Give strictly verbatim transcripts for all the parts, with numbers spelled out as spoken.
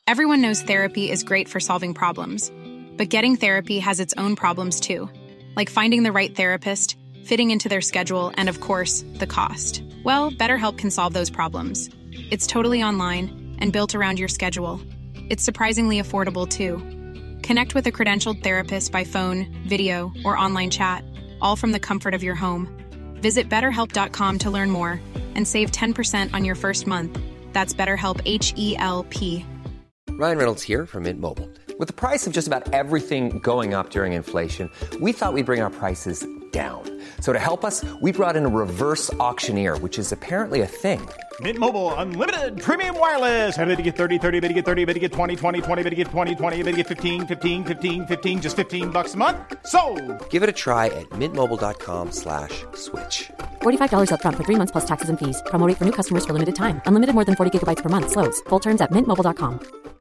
Everyone knows therapy is great for solving problems, but getting therapy has its own problems too, like finding the right therapist, fitting into their schedule, and of course, the cost. Well, BetterHelp can solve those problems. It's totally online and built around your schedule. It's surprisingly affordable too. Connect with a credentialed therapist by phone, video, or online chat, all from the comfort of your home. Visit better help dot com to learn more and save ten percent on your first month. That's BetterHelp, H E L P. Ryan Reynolds here from Mint Mobile. With the price of just about everything going up during inflation, we thought we'd bring our prices down. So to help us, we brought in a reverse auctioneer, which is apparently a thing. Mint Mobile Unlimited Premium Wireless. How to get thirty, thirty, how to get thirty, how to get twenty, twenty, twenty, how to get twenty, twenty, how to get fifteen, fifteen, fifteen, fifteen, just fifteen bucks a month? Sold! Give it a try at mintmobile.com slash switch. forty-five dollars up front for three months plus taxes and fees. Promo rate for new customers for limited time. Unlimited more than forty gigabytes per month. Slows full terms at mint mobile dot com.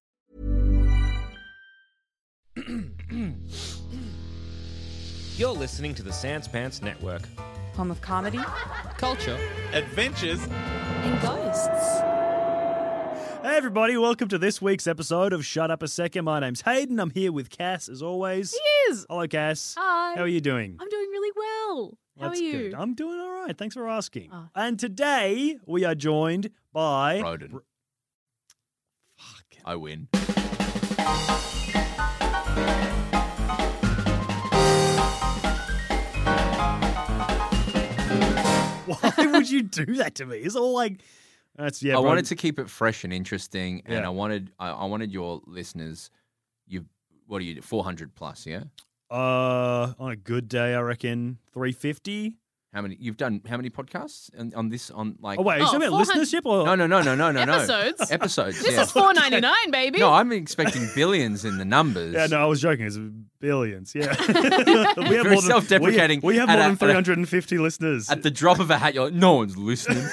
You're listening to the Sans Pants Network. Home of comedy, Culture. adventures, and ghosts. Hey everybody, welcome to this week's episode of Shut Up a Second. My name's Hayden. I'm here with Cass as always. He is. Hello, Cass. Hi. How are you doing? I'm doing really well. How That's are you? Good. I'm doing all right. Thanks for asking. Oh. And today we are joined by Roden. Br- Fuck. I win. Why would you do that to me? It's all like that's yeah. I bro. wanted to keep it fresh and interesting, and Yeah. I wanted I, I wanted your listeners. You what are you four hundred plus? Yeah. Uh, on a good day, I reckon three fifty. How many you've done? How many podcasts on, on this? On like Oh wait, is Oh, that about four hundred listenership or no no no no no no no Episodes? episodes. This yeah. is four ninety-nine, baby. No, I'm expecting billions in the numbers. Yeah, no, I was joking. It's billions. Yeah, we have Very self-deprecating We, we have at more a- than three hundred fifty listeners. At the drop of a hat, you're like, no one's listening.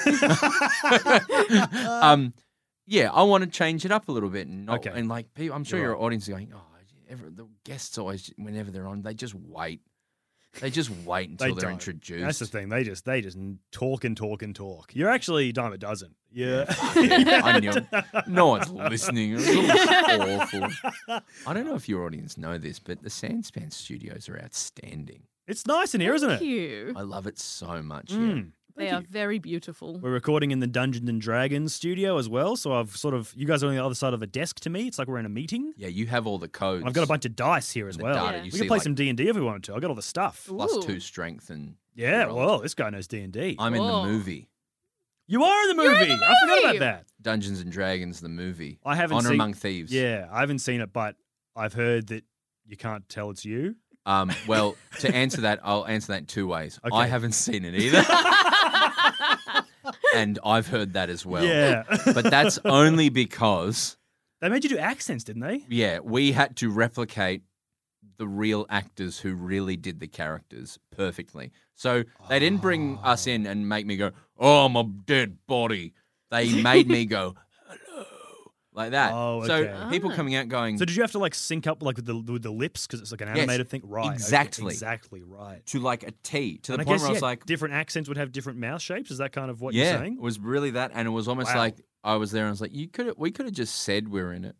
um, yeah, I want to change it up a little bit, and not, Okay. and like people, I'm sure You're your right. audience is going, oh, ever, the guests always, whenever they're on, they just wait. They just wait until They they're don't. introduced. That's the thing. They just they just talk and talk and talk. You're actually a dime a dozen. Yeah. Yeah, I knew. No one's listening. It's awful. I don't know if your audience know this, but the Sandspan studios are outstanding. It's nice in here, isn't Thank it? you. I love it so much. Mm. They are very beautiful. We're recording in the Dungeons and Dragons studio as well, so I've sort of you guys are on the other side of a desk to me. It's like we're in a meeting. Yeah, you have all the codes. I've got a bunch of dice here as and the well. data. Yeah. You We see can play like some D and D if we wanted to. I got all the stuff. plus Ooh. two strength and Yeah, rolls. well, this guy knows D and D. I'm in the Whoa. movie. You are in the You're movie. in the I forgot movie! about that. Dungeons and Dragons, the movie. I haven't Honor seen Among Thieves. Yeah, I haven't seen it, but I've heard that you can't tell it's you. Um, well, to answer that, I'll answer that in two ways. Okay. I haven't seen it either. And I've heard that as well. Yeah. But that's only because, They made you do accents, didn't they? yeah, we had to replicate the real actors who really did the characters perfectly. So they didn't bring us in and make me go, oh, I'm a dead body. They made me go, hello, like that. Oh, So okay. people Ah. coming out going, So did you have to like sync up like with the with the lips because it's like an Yes, animated thing, right? okay, exactly. exactly right. to like a T, to the And I point guess where I was yeah, like, different accents would have different mouth shapes. Is that kind of what yeah, you're saying? it was really that. And it was almost Wow. like I was there and I was like, you could we could have just said we're in it.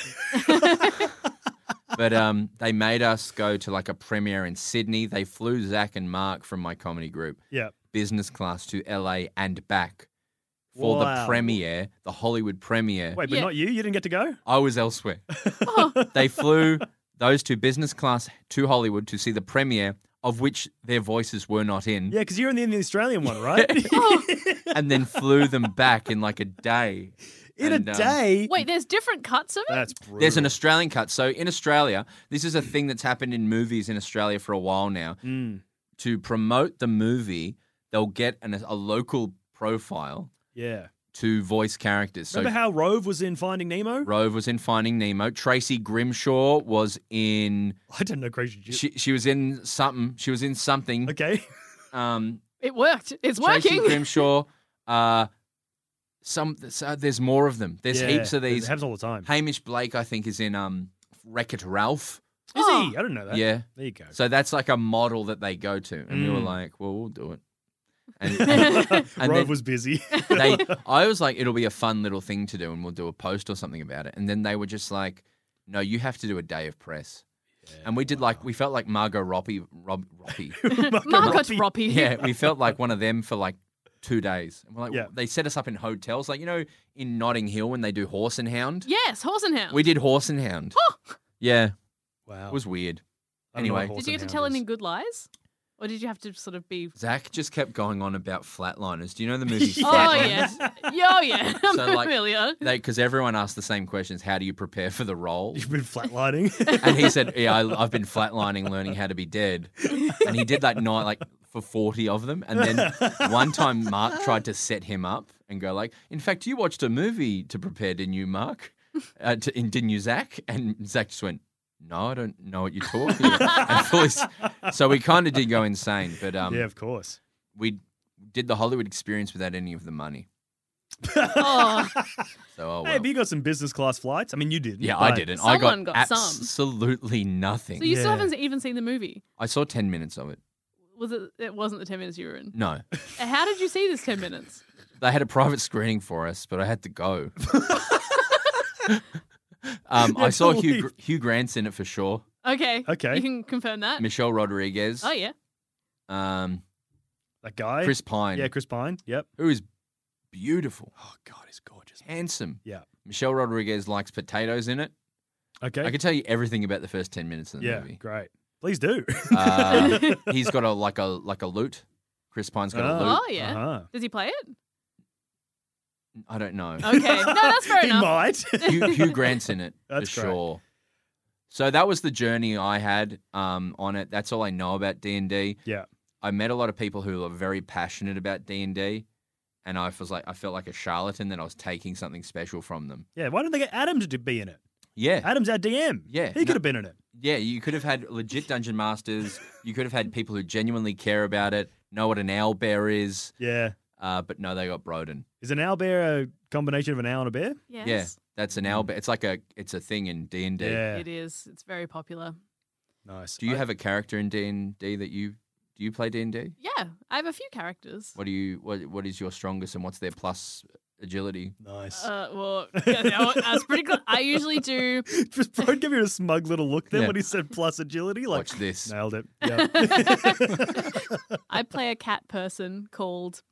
But um, they made us go to like a premiere in Sydney. They flew Zach and Mark from my comedy group, Yeah. business class, to L A and back for Wow. the premiere, the Hollywood premiere. Wait, but Yeah. not you. You didn't get to go. I was elsewhere. They flew those two business class to Hollywood to see the premiere, of which their voices were not in, Yeah, because you're in the, in the Australian one, right? and then flew them back in like a day. in And, a um, day. Wait, there's different cuts of it? That's brutal. There's an Australian cut. So in Australia, this is a thing that's happened in movies in Australia for a while now. Mm, To promote the movie, they'll get an, a local profile yeah. to voice characters. So Remember how Rove was in Finding Nemo? Rove was in Finding Nemo. Tracy Grimshaw was in. I didn't know Crazy Jim. She she was in something. She was in something. Okay. Um, It worked. It's Tracy working. Grimshaw. Uh, some so there's more of them. There's Yeah, heaps of It these. happens all the time. Hamish Blake, I think, is in um Wreck-It Ralph. Is Oh. he? I didn't know that. Yeah. There you go. So that's like a model that they go to, and we were Mm. like, "Well, we'll do it." And, and, and Rove then was busy. they, I was like, it'll be a fun little thing to do, and we'll do a post or something about it. And then they were just like, no, you have to do a day of press. Yeah, and we did wow. like we felt like Margot Robbie, Rob, Robbie, Margot Robbie. Yeah, we felt like one of them for like two days. And we're like, yeah. they set us up in hotels, like you know, in Notting Hill when they do Horse and Hound. Yes, Horse and Hound. We did Horse and Hound. Oh. Yeah, wow, it was weird. Anyway, did you get to tell any good lies? Or did you have to sort of be... Zach just kept going on about Flatliners. Do you know the movie Oh, Flatliners? yeah. Oh, yeah. I'm So, like, familiar. Because everyone asked the same questions. How do you prepare for the role? You've been flatlining. And he said, yeah, I, I've been flatlining, learning how to be dead. And he did that night, like, for forty of them. And then one time Mark tried to set him up and go like, in fact, you watched a movie to prepare, didn't you, Mark? Uh, to, didn't you, Zach? And Zach just went, no, I don't know what you're talking about. And fully, so we kind of did go insane, but um, yeah, of course. We did the Hollywood experience without any of the money. Oh. So, oh, well. Hey, but you got some business class flights. I mean, you didn't. Yeah, but... I didn't. I got, Someone got some. absolutely nothing. So you Yeah. still haven't even seen the movie? I saw ten minutes of it. Was it? It wasn't the ten minutes you were in. No. How did you see this ten minutes? They had a private screening for us, but I had to go. um, I saw Hugh, Gr- Hugh Grant's in it for sure. Okay. Okay. You can confirm that. Michelle Rodriguez. Oh yeah. Um, That guy. Chris Pine. Yeah, Chris Pine. Yep. Who is beautiful. Oh, God, he's gorgeous. Handsome. Yeah. Michelle Rodriguez likes potatoes in it. Okay. I can tell you everything about the first ten minutes of the yeah, movie. great. Please do. Uh, he's got a like a like a lute. Chris Pine's got a lute. Oh yeah. Uh-huh. Does he play it? I don't know. Okay. No, that's fair he enough. might. Hugh, Hugh Grant's in it That's for great. sure. So that was the journey I had um, on it. That's all I know about D and D. Yeah. I met a lot of people who are very passionate about D and D, and I was like, I felt like a charlatan that I was taking something special from them. Yeah. Why don't they get Adam to be in it? Yeah, Adam's our D M. Yeah, He no- could have been in it. yeah. You could have had legit dungeon masters. You could have had people who genuinely care about it, know what an owl bear is. Yeah. Uh, but no, they got Broden. Is an owl bear a combination of an owl and a bear? Yes. Yeah, that's an owl bear. It's like a, it's a thing in D and D. Yeah. It is. It's very popular. Nice. Do you I- have a character in D and D that you do? You play D and D? Yeah, I have a few characters. What do you? What What is your strongest, and what's their plus agility? Nice. Uh, well, yeah, that was- I was pretty good. I usually do. Just Bro give you a smug little look there Yeah. when he said plus agility. Like, Watch this. nailed it. Yeah. I play a cat person called.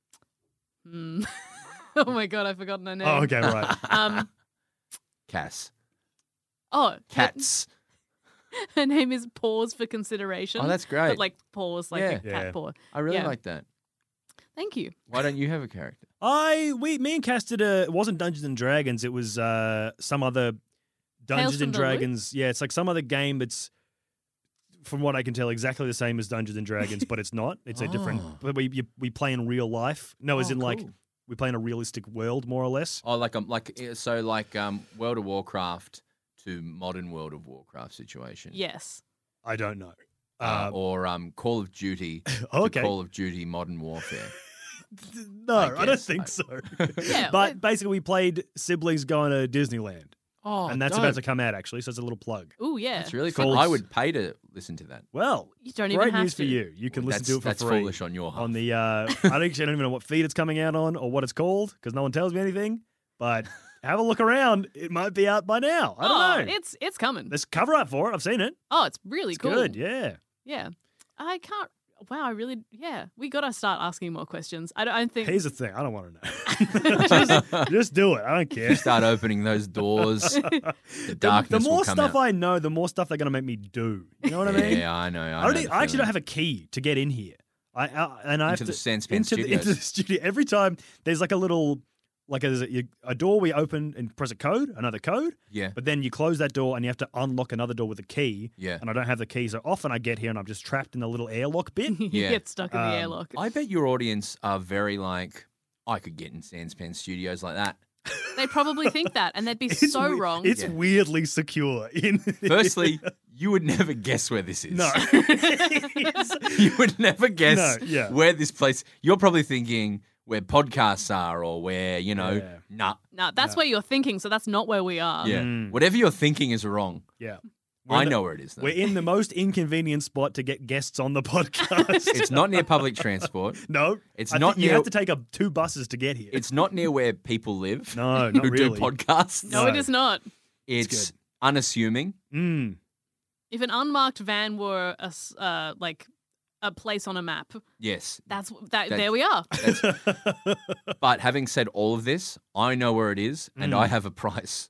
Hmm. Oh my god, I've forgotten her name. oh, okay, right. Um. Cass. Oh, her- Cats. Her name is Pause for Consideration. Oh, that's great. But like pause, like Yeah. a cat Yeah. paw. I really yeah. like that. Thank you. Why don't you have a character? I we me and Cass did a. It wasn't Dungeons and Dragons. It was uh some other Dungeons from and the Loop? Dragons. Yeah, it's like some other game. That's from what I can tell exactly the same as Dungeons and Dragons, but it's not. It's a different. Oh. But we you, we play in real life. No, as Oh, in like cool. we play in a realistic world, more or less. Oh, like um, like uh, so, like um, World of Warcraft to modern World of Warcraft situation. Yes. I don't know. Uh, Uh, or um, Call of Duty. to okay. Call of Duty Modern Warfare. no, I I, don't guess. think I- so. Yeah, but well- basically, we played siblings going to Disneyland, Oh, and that's dope. about to come out actually. So it's a little plug. Oh yeah. That's really Called- cool. I would pay to listen to that. Well, You don't even great have news to. for you. You can Well, listen that's, to it for that's free. foolish on your half. on the uh I don't actually don't even know what feed it's coming out on or what it's called because no one tells me anything. But have a look around. It might be out by now. I don't oh, know. It's it's coming. There's cover art for it. I've seen it. Oh, it's really It's cool. good. Yeah. Yeah. I can't. Wow, I really. Yeah, we got to start asking more questions. I don't, I don't think. Here's the thing. I don't want to know. just, just do it. I don't care. Start opening those doors. The The, darkness the more will come stuff out. I know, the more stuff they're going to make me do. You know what I mean? Yeah, I know. I, I, know don't. e- the I actually don't feeling. have a key to get in here. I, I and I Into have the to Sanspan into the, into Studios. the studio every time. There's like a little, like there's a, a door we open and press a code, another code. Yeah. But then you close that door and you have to unlock another door with a key. Yeah. And I don't have the key, so often I get here and I'm just trapped in the little airlock bit. you Yeah. get stuck in the Um, airlock. I bet your audience are very like, I could get in Sanspan Studios like that. They probably think that, and they'd be It's so we- wrong. It's Yeah. weirdly secure. In Firstly, you would never guess where this is. no. You would never guess No, yeah. where this place. You're probably thinking where podcasts are or where, you know, Yeah. nah. no, that's where you're thinking, so that's not where we are. Yeah. Mm. Whatever you're thinking is wrong. yeah. We're I in the- know where it is. Though. We're in the most inconvenient spot to get guests on the podcast. It's not near public transport. No, It's I not think you near- have to take up two buses to get here. It's not near where people live. No, not who really. do podcasts. No, it is not. It's good. unassuming. Mm. If an unmarked van were a s- uh, like a place on a map, Yes. that's that. That- there we are. But having said all of this, I know where it is and Mm. I have a price.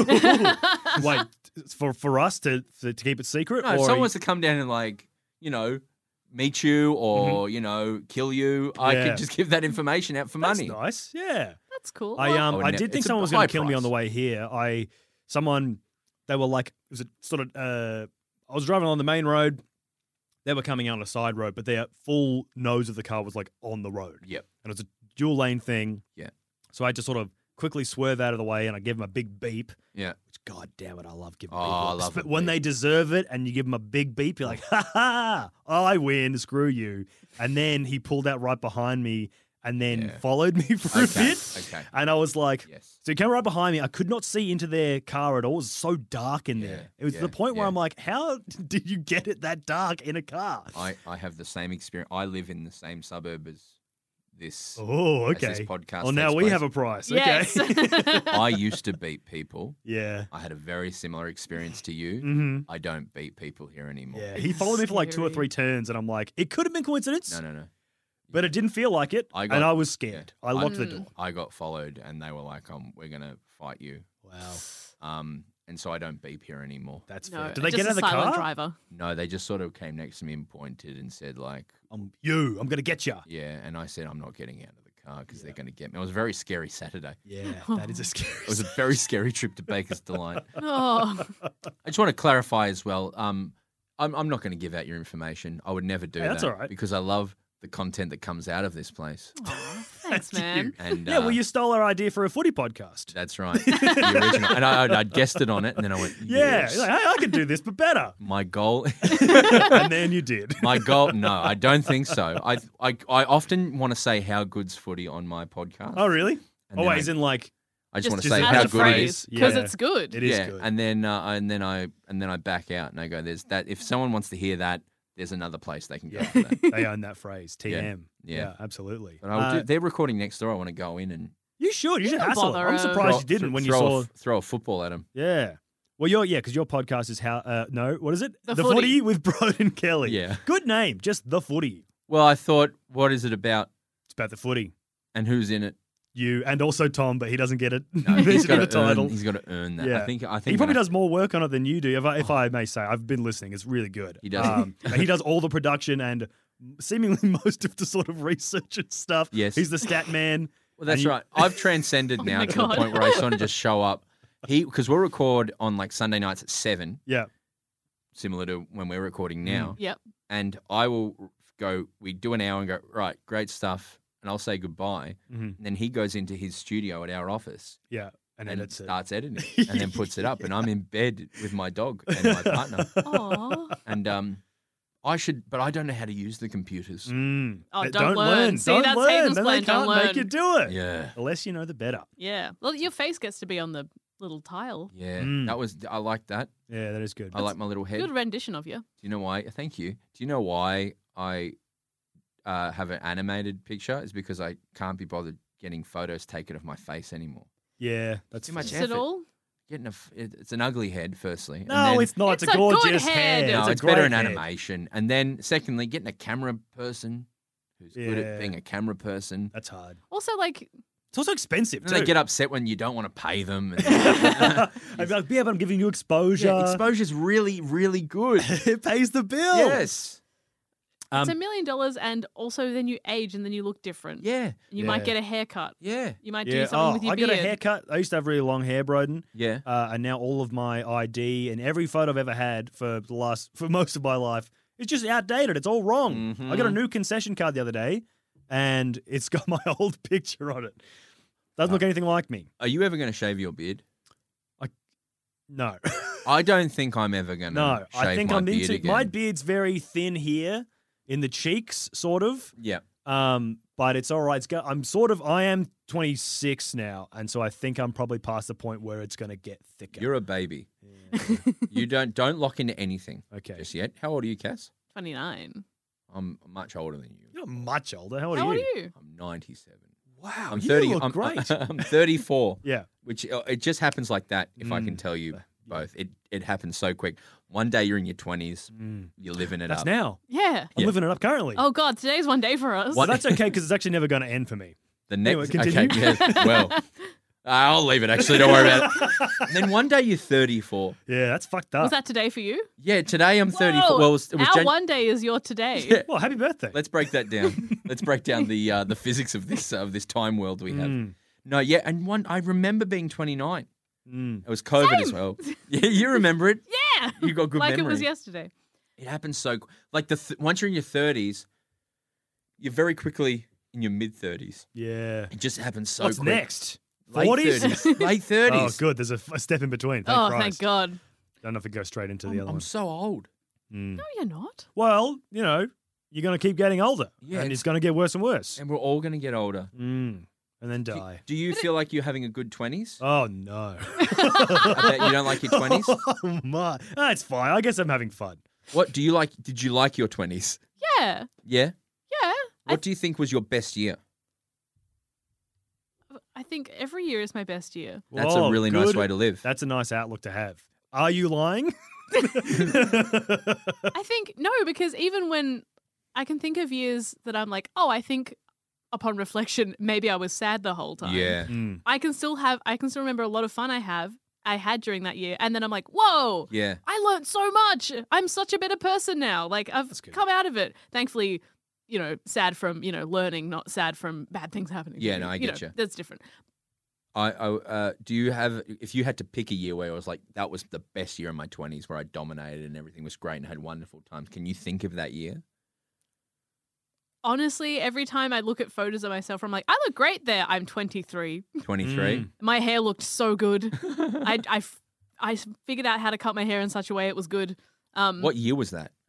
Wait, for for us to to, to keep it secret, No, if or someone wants to come down and like, you know, meet you or, you know, kill you, I Mm-hmm. Yeah. could just give that information out for that's money. nice. Yeah. That's cool. I Well, um I would I ne- did think it's a someone was high going to kill me on price. the way here. I someone they were like it was a sort of uh I was driving on the main road. They were coming out on a side road, but their full nose of the car was like on the road. Yep. And it was a dual lane thing. Yeah. So I had to sort of quickly swerve out of the way and I gave them a big beep. Yeah. Which, god damn it, I love giving Oh, people. I love But a when beep. they deserve it and you give them a big beep, you're like, ha ha, oh, I win, screw you. And then he pulled out right behind me and then Yeah. followed me for Okay, a bit. okay. And I was like, Yes. so he came right behind me. I could not see into their car at all. It was so dark in Yeah, there. It was to yeah, the point where yeah. I'm like, how did you get it that dark in a car? I, I have the same experience. I live in the same suburb as this. Oh, as this okay. podcast Well, now takes we place. have a price. yes. Okay. I used to beat people. yeah. I had a very similar experience to you. hmm I don't beat people here anymore. Yeah. He followed me for like two or Scary. three turns, and I'm like, it could have been coincidence, No, no, no. but it didn't feel like it. I got- and I was scared. yeah. I locked I- the door. I got followed, and they were like, "Um, we're gonna fight you." Wow. Um, and so I don't beep here anymore. That's No, fair. Did they just get out of a the silent car? driver. No, they just sort of came next to me and pointed and said, like, I'm you. I'm going to get you. "Yeah," and I said, "I'm not getting out of the car because they're gonna get me." It was a very scary Saturday. Yeah, that is a scary. It was a very scary trip to Baker's Delight. Oh, I just want to clarify as well. Um, I'm, I'm not going to give out your information. I would never do Hey, that. that's all right. Because I love the content that comes out of this place. thanks, man. And Yeah, uh, well, you stole our idea for a footy podcast. that's right, the original. And I, I guessed it on it, and then I went, Yeah, yes. you're like, hey, I could do this, but better. My goal, And then you did. my goal. No, I don't think so. I, I, I often want to say how good's footy on my podcast. Oh, really? And Oh, then wait, I- as in like, I just, want to just say as how a good it phrase. is. because Yeah. it's good. it is yeah, good. and then uh, and then I and then I back out and I go, "There's that." If someone wants to hear that, there's another place they can go Yeah. for that. They own that phrase, T M. Yeah. absolutely. But I will Uh, do, they're recording next door. I want to go in and you should. You should don't hassle. bother, I'm uh, surprised throw- you didn't when you throw saw. a, f- throw a football at them. Yeah. Well, your yeah, because your podcast is how. Uh, no, what is it? The Footy. with Broden Kelly. Yeah. Good name. Just the Footy. Well, I thought, what is it about, It's about the footy. and who's in it? You and also Tom, but he doesn't get it. No, he's mentioned got in the to earn. title. He's got to earn that. Yeah. I think. I think He probably when I- does more work on it than you do, if I, if I may say. I've been listening. It's really good. He does. Um, and he does all the production and seemingly most of the sort of research and stuff. Yes. He's the stat man. Well, that's and you- right. I've transcended Oh now my to God. the point where I sort of just show up. He because we'll record on like Sunday nights at seven, Yeah. similar to when we're recording now. Yep. And I will go. We do an hour and go right. Great stuff. And I'll say goodbye. Mhm. And then he goes into his studio at our office Yeah. And, and edits it. starts editing and then puts it up. And I'm in bed with my dog and my partner. Aw. And um, I should, but I don't know how to use the computers. Mm. Oh, But don't learn. See, Don't that's learn. Hayden's Then plan, they don't can't make learn. you do it. Yeah, The less you know, the better. Yeah. Well, your face gets to be on the little tile. yeah. Mm. That was. I like that. Yeah, that is good. I like my little head. Good rendition of you. Do you know why? Thank you. Do you know why I uh, have an animated picture? Is because I can't be bothered getting photos taken of my face anymore. Yeah, that's Too much Is effort. it all? Getting a, f- it- it's an ugly head, firstly. and No, then- it's not. It's, It's a a good gorgeous head. head. no, it's it's, a better great in head. animation. And then, secondly, getting a camera person who's good Yeah. at being a camera person. That's hard. Also, like, It's also expensive And too. they get upset when you don't want to pay them. And I'd be like, yeah, but I'm giving you exposure. yeah, exposure's really, really good. It pays the bill. Yes. it's a Um, million dollars, and also then you age and then you look different. Yeah. You Yeah. might get a haircut. Yeah. You might yeah. do something Oh, with your I beard. got a haircut. I used to have really long hair, Broden. Yeah. Uh, and now all of my I D and every photo I've ever had for the last for most of my life is just outdated. It's all wrong. Mhm. I got a new concession card the other day, and it's got my old picture on it. Doesn't look anything like me. Are you ever going to shave your beard? No, I don't think I'm ever going to no. shave I think my I'm beard into again. my beard's very thin here in the cheeks, sort of. Yeah. Um, but it's all right. It's go- I'm sort of. I am twenty-six now, and so I think I'm probably past the point where it's going to get thicker. You're a baby. Yeah. You don't don't lock into anything Okay. just yet. How old are you, Cass? twenty-nine. I'm much older than you. You're not much older. How old How are old you? are you? I'm ninety-seven. Wow, I'm you thirty. look I'm, great. I'm thirty-four. Yeah. Which uh, it just happens like that. If I can Mm. tell you both, it it happens so quick. One day you're in your twenties, Mm. you're living it That's up. now. Yeah. I'm Yeah. living it up currently. Oh God, today's one day for us. Well, that's okay because it's actually never going to end for me. The Anyway, next, continue. okay, yes, well, I'll leave it. Actually, don't worry about it. And then one day you're thirty-four. Yeah, that's fucked up. Was that today for you? Yeah, today I'm thirty-four. Whoa, Well, it was, it was our Jan- one day is your today. Yeah. Well, happy birthday. Let's break that down. Let's break down the uh, the physics of this uh, of this time world we have. Mm. No, yeah, and one I remember being twenty-nine. Mm. It was COVID as Same. well. Yeah, you remember it. Yeah. You got good like memory. it was yesterday. It happens so like the th- once you're in your thirties, you're very quickly in your mid thirties. Yeah. It just happens so What's quick. next? Late forties? thirties. Late thirties. Oh, good. There's a, a step in between. Thank oh, Christ. thank God. Don't have to go straight into the I'm, other I'm one. so old. Mm. No, you're not. Well, you know, you're going to keep getting older. Yeah, and it's- it's going to get worse and worse. And we're all going to get older. Mm. And then Do, die. do you feel like you're having a good twenties? Oh, no. I bet you don't like your twenties? Oh, my. Ah, it's fine. I guess I'm having fun. What do you like? Did you like your twenties? Yeah. Yeah? Yeah. What do you think was your best year? I, I think every year is my best year. That's Whoa, a really nice good. way to live. That's a nice outlook to have. Are you lying? I think, no, because even when I can think of years that I'm like, oh, I think upon reflection, maybe I was sad the whole time. Yeah. Mm. I can still have, I can still remember a lot of fun I have, I had during that year. And then I'm like, whoa, Yeah. I learned so much. I'm such a better person now. Like I've That's good. come out of it. Thankfully, you know, sad from, you know, learning, not sad from bad things happening. to Yeah, me. no, I You get know, you. That's different. I, I uh, do you have if you had to pick a year where I was like that was the best year in my twenties where I dominated and everything was great and had wonderful times. Can you think of that year? Honestly, every time I look at photos of myself, I'm like, I look great there. I'm twenty-three. twenty-three. Mm. My hair looked so good. I, I, I figured out how to cut my hair in such a way it was good. Um, What year was that?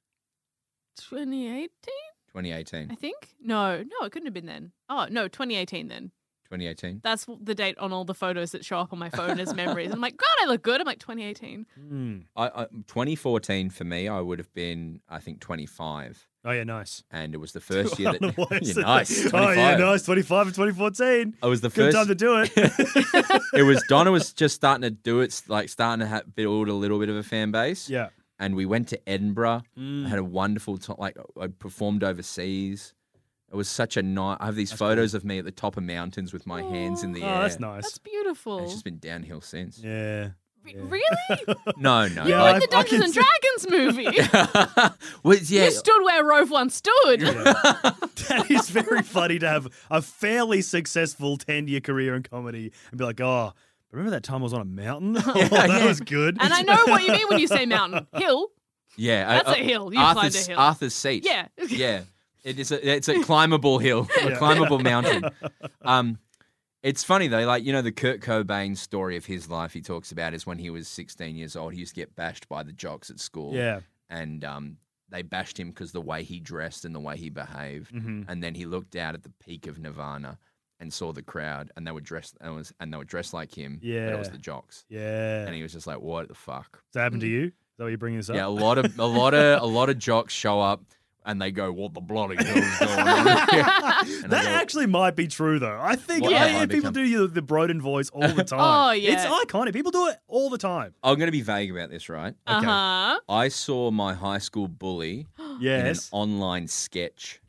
twenty eighteen, twenty eighteen. I think? No, no, it couldn't have been then. Oh, no, twenty eighteen then. twenty eighteen. That's the date on all the photos that show up on my phone as memories. I'm like, God, I look good. I'm like, twenty eighteen. Mm. I, I twenty fourteen for me, I would have been I think twenty-five, Oh, yeah, nice. and it was the first year I don't know why I that yeah, said nice. that. Oh, twenty-five. yeah, nice. twenty-five and twenty fourteen. I was the Good first time to do it. It was Donna was just starting to do it, like starting to ha build a little bit of a fan base. Yeah. And we went to Edinburgh. Mm. I had a wonderful time. Like I performed overseas. It was such a nice. I have these photos of me at the top of mountains with my hands in the Oh, air. that's nice. That's beautiful. And it's just been downhill since. Yeah. Re- Really? No, no. Yeah, Like I- the I Dungeons can and see- Dragons movie. well, it's- yeah. You stood where Rove once stood. That is very funny to have a fairly successful ten-year career in comedy and be like, oh, remember that time I was on a mountain? Oh, that yeah. was good. And I know what you mean when you say mountain. Hill. Yeah, That's uh, a hill. You Arthur's, climbed a hill. Arthur's Seat. Yeah. yeah. It is a it's a climbable hill, a Yeah. climbable mountain. Um, it's funny though, like you know the Kurt Cobain story of his life. He talks about is when he was sixteen years old. He used to get bashed by the jocks at school. Yeah. and um, they bashed him because the way he dressed and the way he behaved. Mhm. And then he looked out at the peak of Nirvana and saw the crowd, and they were dressed and was and they were dressed like him. but it was Yeah. the jocks. Yeah. And he was just like, "What the fuck?" Does that happen to you? Is that why you're bringing this up? Yeah, a lot of a lot of a lot of jocks show up and they go, "What the bloody hell is going on?" here?" And I That go, actually might be true, though. I think What I- have I people become? do the, the Broden voice all the time. Oh, yeah. It's iconic. People do it all the time. I'm going to be vague about this, right? Uh huh. I saw my high school bully Yes. in an online sketch.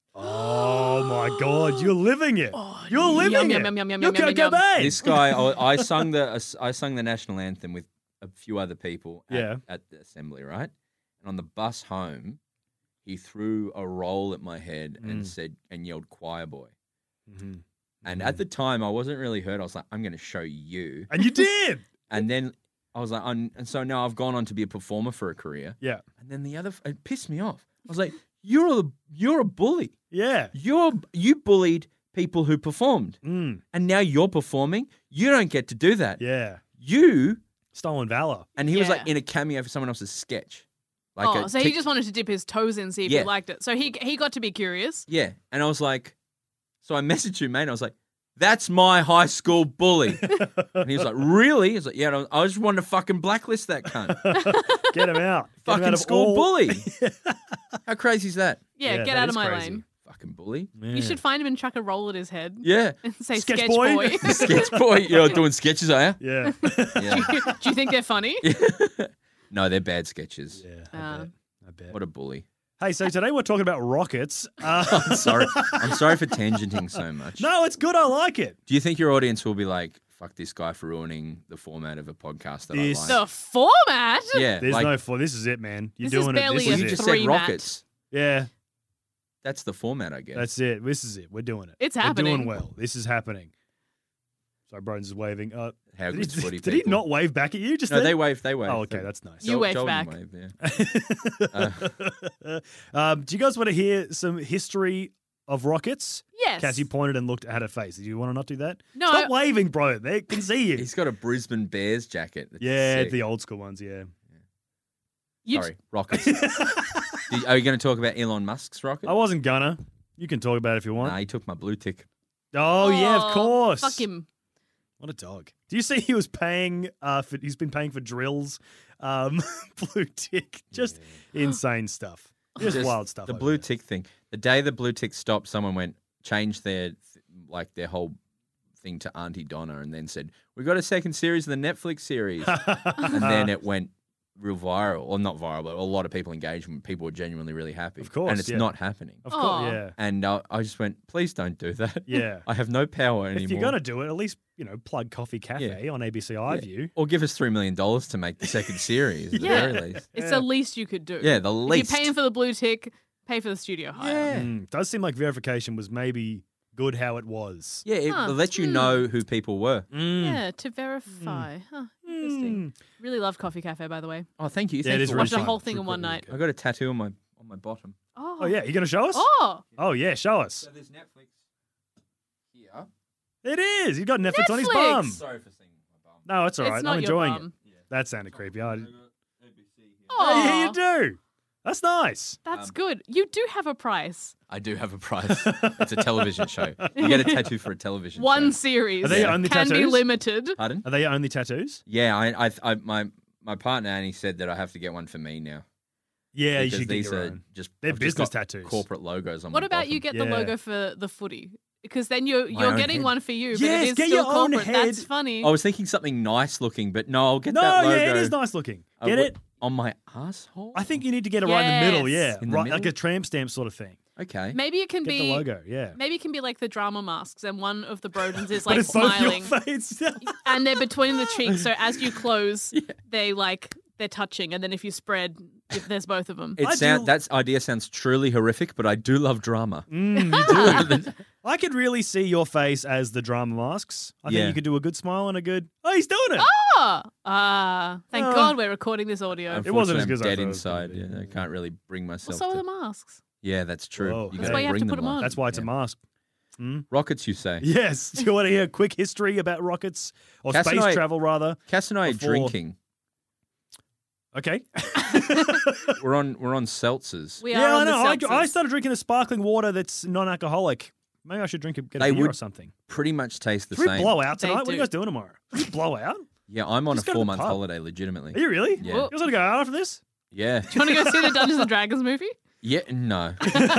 Oh, my God. You're living it. you're living yum, it. yum, yum, yum, yum, You're yum, yum, Kurt yum. Cobain. This guy, I, I sung the I sung the national anthem with a few other people at, Yeah. at the assembly, right? And on the bus home, he threw a roll at my head and Mm. said and yelled "choir boy." Mhm. And at the time, I wasn't really hurt. I was like, "I'm going to show you." And you did. And then I was like, I'm, and so now I've gone on to be a performer for a career. Yeah. And then the other, it pissed me off. I was like, "You're a you're a bully. Yeah. You're you bullied people who performed, Mm. and now you're performing. You don't get to do that. Yeah. You." Stolen valor. And he was like Yeah. in a cameo for someone else's sketch. Like Oh, a so he tic- just wanted to dip his toes in, see if Yeah. he liked it. So he he got to be curious. yeah. And I was like, so I messaged you, mate. And I was like, That's my high school bully. And he was like, really? He was like, yeah, I just wanted to fucking blacklist that cunt. Get him out. Get him Fucking out of school all- bully. How crazy is that? Yeah, Yeah, get that out is of my crazy. lane. Fucking bully. You should find him and chuck a roll at his head. Yeah. And say Sketch sketch, boy." boy. Sketch boy. You're doing sketches, are you? Yeah. Yeah. Do you think they're funny? No, they're bad sketches. Yeah, I Uh, bet. I bet. What a bully. Hey, so today we're talking about rockets. Uh, I'm sorry. I'm sorry for tangenting so much. no, it's good. I like it. Do you think your audience will be like, fuck this guy for ruining the format of a podcast that This- I like? The format? Yeah. There's like, no for. This is it, man. You're This is doing barely it. a This you is just it. three said mat. rockets. Yeah, That's the format, I guess. that's it. This is it. We're doing it. It's We're happening. doing well. This is happening. Sorry, Broden's is waving. Uh, How did good's he, footy did he people. not wave back at you? Just No, then? they wave. They wave. Oh, okay, that's nice. You Jol- wave Jolden back. Wave, yeah. um, do you guys want to hear some history of rockets? Yes. Cassie pointed and looked at her face. Do you want to not do that? No, Stop I- waving, bro. They can see you. He's got a Brisbane Bears jacket. That's yeah, sick. the old school ones. Yeah. You- Sorry, rockets. Did- Are you going to talk about Elon Musk's rocket? I wasn't gonna. You can talk about it if you want. Nah, he took my blue tick. Oh, yeah, of Oh, course. Fuck him. What a dog. Do you see he was paying uh for he's been paying for drills, um, blue tick. Just insane stuff. Just, Just wild stuff. The over blue there. tick thing. The day the blue tick stopped, someone went changed their like their whole thing to Auntie Donna, and then said, "We got a second series of the Netflix series," and then it went real viral, or not viral, but a lot of people engaged, and people were genuinely really happy. Of course, and it's yeah. not happening. Of course, Aw. yeah. And uh, I just went, "Please don't do that." Yeah. I have no power anymore. If you're gonna do it, at least, you know, plug Coffee Cafe on A B C iView. Or give us three million dollars to make the second series at the Yeah. very least. It's Yeah. the least you could do. Yeah, the If least. you're paying for the blue tick, pay for the studio hire. Mm, does seem like verification was maybe good how it was. Yeah, it Huh. let you Hmm. know who people were. Mm. Yeah, to verify. Huh, interesting. Mm. Really love Coffee Cafe, by the way. Oh, thank you. Yeah, Thank it you is for really Watched the fun. whole It's thing in really one good. night. I got a tattoo on my on my bottom. Oh, Oh yeah, you gonna show us? Oh, Oh yeah, show us. there's Netflix here. It is. You got Netflix, on his Netflix! bum. Sorry for seeing my bum. No, it's all right. it's not I'm your enjoying bum. it. That sounded creepy. I, A B C here. Oh, yeah, you do. That's nice. That's Um, good. You do have a price. I do have a price. It's a television show. You get a tattoo for a television One show. series. Are they your only Can be tattoos? limited. Pardon? Are they your only tattoos? Yeah, I, I, I, my my partner Annie said that I have to get one for me now. Yeah, you because should get these your are own. just They're I've just business got tattoos. corporate logos on What my about you bottom. get the Yeah. logo for the footy? Because then you're My you're own getting head. one for you, but Yes, it is get still your own corporate. head. That's funny. I was thinking something nice looking, but no, I'll get No, that logo. yeah, it is nice looking. uh, Get wh- it? on my asshole. I think you need to get it right in the middle. Yeah, Yes. In the right, like middle? a tramp stamp sort of thing. Okay. Maybe it can Get be the logo. Yeah, Maybe it can be like the drama masks, and one of the Brodens is but like it's both smiling, your face. and they're between the cheeks. So as you close, they like they're touching, and then if you spread, if there's both of them. It I sound do- that idea sounds truly horrific, but I do love drama. Mm, you do. I could really see your face as the drama masks. I Yeah. think you could do a good smile and a good. Oh, he's doing it. Oh, ah, thank Oh. God we're recording this audio. It wasn't as Unfortunately, good as I I'm dead thought it was inside. gonna be. Yeah, I can't really bring Well, myself. so are to... the masks. Yeah, that's true. Whoa. You That's gotta why you have bring to put 'em on. on. That's why it's a Yeah. mask. Rockets, you say? Yes. Do you want to hear a quick history about rockets or Cass and space I- travel, rather? Cass and I are Before- drinking. Okay. We're on we're on seltzers. We yeah, are I on know. I, the I seltzers. started drinking a sparkling water that's non-alcoholic. Maybe I should drink a, get a They beer would- or something. Pretty much taste the Should we same. blow out They tonight? What are you do. guys doing tomorrow? Should we blow out? Yeah, I'm on Just a go to the four month pub. holiday, legitimately. Are you really? Yeah. You guys want to go out after this? Yeah. Do you want to go see the Dungeons and Dragons movie? Yeah. No.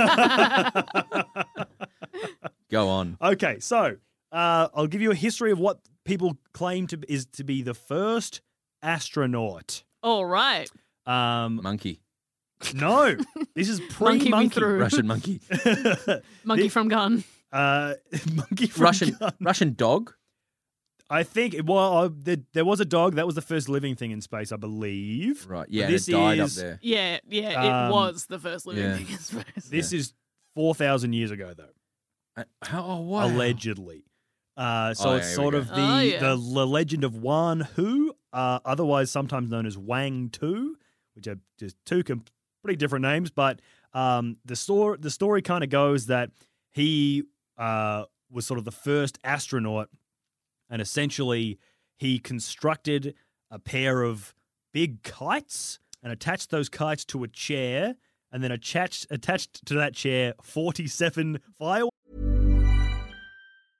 Go on. Okay, so uh, I'll give you a history of what people claim to is to be the first astronaut. All right. Um, Monkey. no, this is Monkey me pre-monkey. through. Russian monkey. Monkey The- from Gun. uh, monkey from Russian Gun. Russian dog. I think well, uh, there, there was a dog that was the first living thing in space, I believe. Right. But Yeah. And this it died is, up there. Yeah, yeah, it Um, was the first living yeah. thing in space. This is four thousand years ago, though. Uh, How? Oh, wow. Allegedly. Uh, so Oh, it's yeah, here sort we of go. the, Oh, yeah. the the legend of Wan Hu, uh, otherwise sometimes known as Wang Tu, which are just two completely different names. But um, the story the story kind of goes that he uh, was sort of the first astronaut, and essentially he constructed a pair of big kites and attached those kites to a chair, and then attached attached to that chair forty-seven fireworks.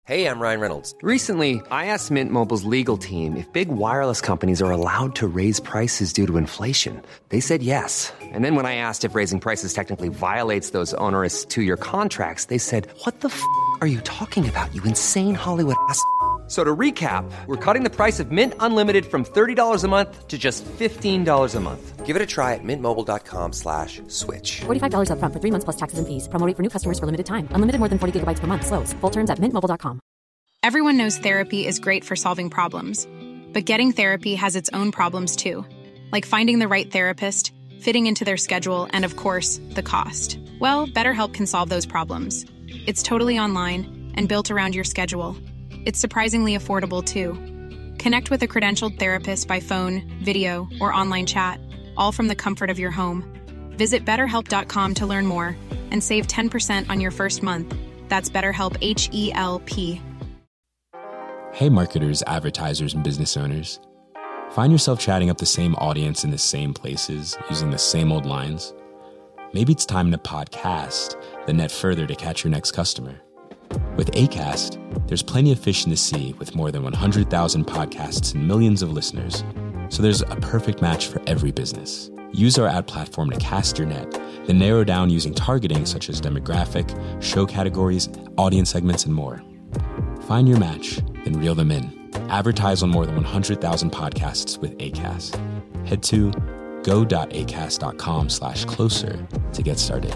Hey, I'm Ryan Reynolds. Recently, I asked Mint Mobile's legal team if big wireless companies are allowed to raise prices due to inflation. They said yes. And then when I asked if raising prices technically violates those onerous two-year contracts, they said, "What the f*** are you talking about, you insane Hollywood ass f- So to recap, we're cutting the price of Mint Unlimited from thirty dollars a month to just fifteen dollars a month. Give it a try at mintmobile.com slash switch. forty-five dollars up front for three months plus taxes and fees. Promo rate for new customers for limited time. Unlimited more than forty gigabytes per month. Slows full terms at mint mobile dot com. Everyone knows therapy is great for solving problems, but getting therapy has its own problems too, like finding the right therapist, fitting into their schedule, and of course, the cost. Well, BetterHelp can solve those problems. It's totally online and built around your schedule. It's surprisingly affordable too. Connect with a credentialed therapist by phone, video, or online chat, all from the comfort of your home. Visit better help dot com to learn more and save ten percent on your first month. That's BetterHelp, H E L P. Hey marketers, advertisers, and business owners. Find yourself chatting up the same audience in the same places, using the same old lines? Maybe it's time to podcast, then net further to catch your next customer. With Acast, there's plenty of fish in the sea with more than one hundred thousand podcasts and millions of listeners. So there's a perfect match for every business. Use our ad platform to cast your net, then narrow down using targeting such as demographic, show categories, audience segments, and more. Find your match, then reel them in. Advertise on more than one hundred thousand podcasts with Acast. Head to go.acast.com slash closer to get started.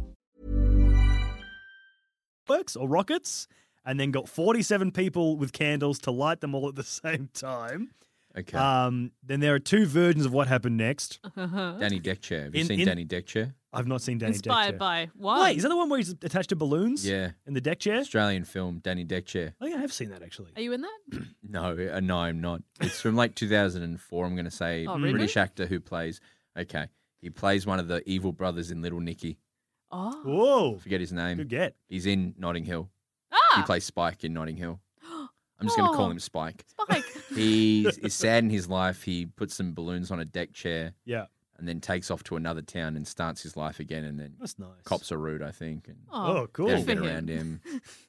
Works or rockets, and then got forty-seven people with candles to light them all at the same time. Okay. Um, then there are two versions of what happened next. Danny Deckchair. Have you In- seen in- Danny Deckchair? I've not seen Danny Inspired Deckchair. by what? Wait, is that the one where he's attached to balloons? Yeah. In the deck chair? Australian film, Danny Deckchair. I think I have seen that actually. Are you in that? No, uh, no, I'm not. It's from like two thousand four, I'm going to say. Oh, really? British actor who plays, okay, he plays one of the evil brothers in Little Nicky. Oh. Whoa. Forget his name. Good get. He's in Notting Hill. Ah! He plays Spike in Notting Hill. I'm just going to call Oh. him Spike. Spike. He is sad in his life. He puts some balloons on a deck chair Yeah. and then takes off to another town and starts his life again. And then That's nice. cops are rude, I think. And Oh, cool. they Good don't for get him. around him.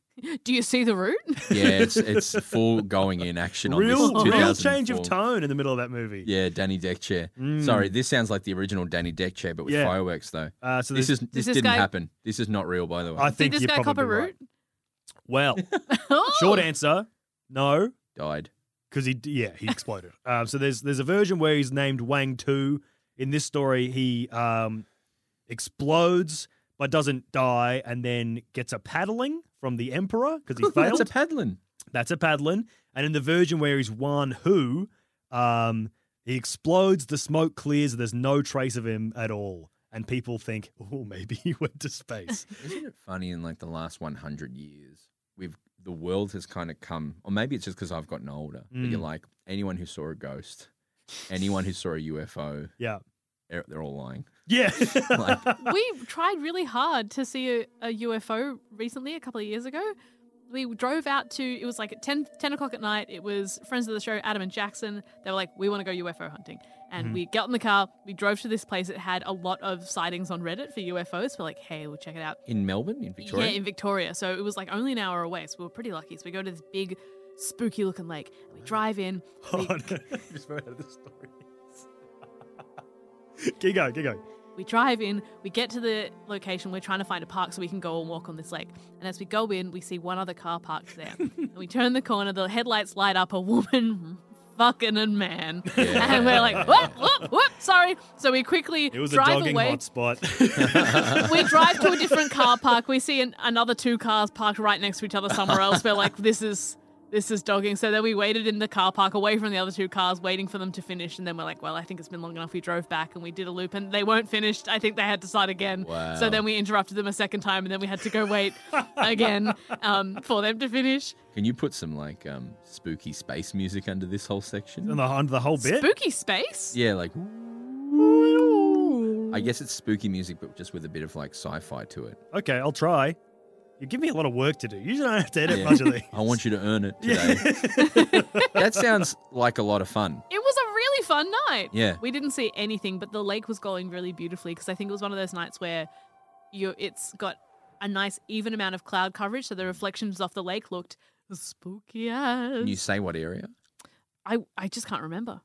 Do you see the route? Yeah, it's it's full going in action on Real, this real two thousand four. change of tone in the middle of that movie. Yeah, Danny Deckchair. Mm. Sorry, this sounds like the original Danny Deckchair, but with Yeah. fireworks though. Uh, so This there's- is this, this didn't guy- happen. This is not real, by the way. I think Did this you're guy cop a probably route? right. Well, Oh! short answer, no, Died. because he yeah he exploded. um, so there's there's a version where he's named Wang Tu. In this story, he um, explodes but doesn't die, and then gets a paddling from the emperor because he failed. That's a paddling. That's a paddling. And in the version where he's Wan Hu, um, he explodes, the smoke clears, there's no trace of him at all. And people think, oh, maybe he went to space. Isn't it funny in like the last one hundred years, we've the world has kind of come, or maybe it's just because I've gotten older, but you're Mm. like, anyone who saw a ghost, anyone who saw a U F O, Yeah. they're, they're all lying. Yeah. Like, We tried really hard to see a, a U F O recently, a couple of years ago. We drove out to, it was like at ten, ten o'clock at night. It was friends of the show, Adam and Jackson. They were like, we want to go U F O hunting. And Mm-hmm. we got in the car, we drove to this place. It had a lot of sightings on Reddit for U F Os. We're like, hey, we'll check it out. in Melbourne, in Victoria. Yeah, in Victoria. So it was like only an hour away. So we were pretty lucky. So we go to this big, spooky looking lake. And we drive in. We, Oh, no. I just remembered how this story is. Keep going, keep going. we drive in. We get to the location. We're trying to find a park so we can go and walk on this lake. And as we go in, we see one other car parked there. And we turn the corner. The headlights light up. A woman fucking a man. Yeah. And we're like, whoop, whoop, whoop, sorry. So we quickly It was a drive dogging away. hotspot. We drive to a different car park. We see an, another two cars parked right next to each other somewhere else. We're like, this is this is dogging. So then we waited in the car park away from the other two cars, waiting for them to finish. And then we're like, well, I think it's been long enough. We drove back and we did a loop and they weren't finished. I think they had to start again. Wow. So then we interrupted them a second time and then we had to go wait again um, for them to finish. Can you put some like um, spooky space music under this whole section? And the, under the whole bit? Spooky space? Yeah, like. I guess it's spooky music, but just with a bit of like sci-fi to it. Okay, I'll try. You give me a lot of work to do. Usually I don't have to edit Yeah. much of these. I want you to earn it today. That sounds like a lot of fun. It was a really fun night. Yeah. We didn't see anything, but the lake was glowing really beautifully because I think it was one of those nights where you it's got a nice even amount of cloud coverage, so the reflections off the lake looked Spooky ass. Can you say what area? I, I just can't remember.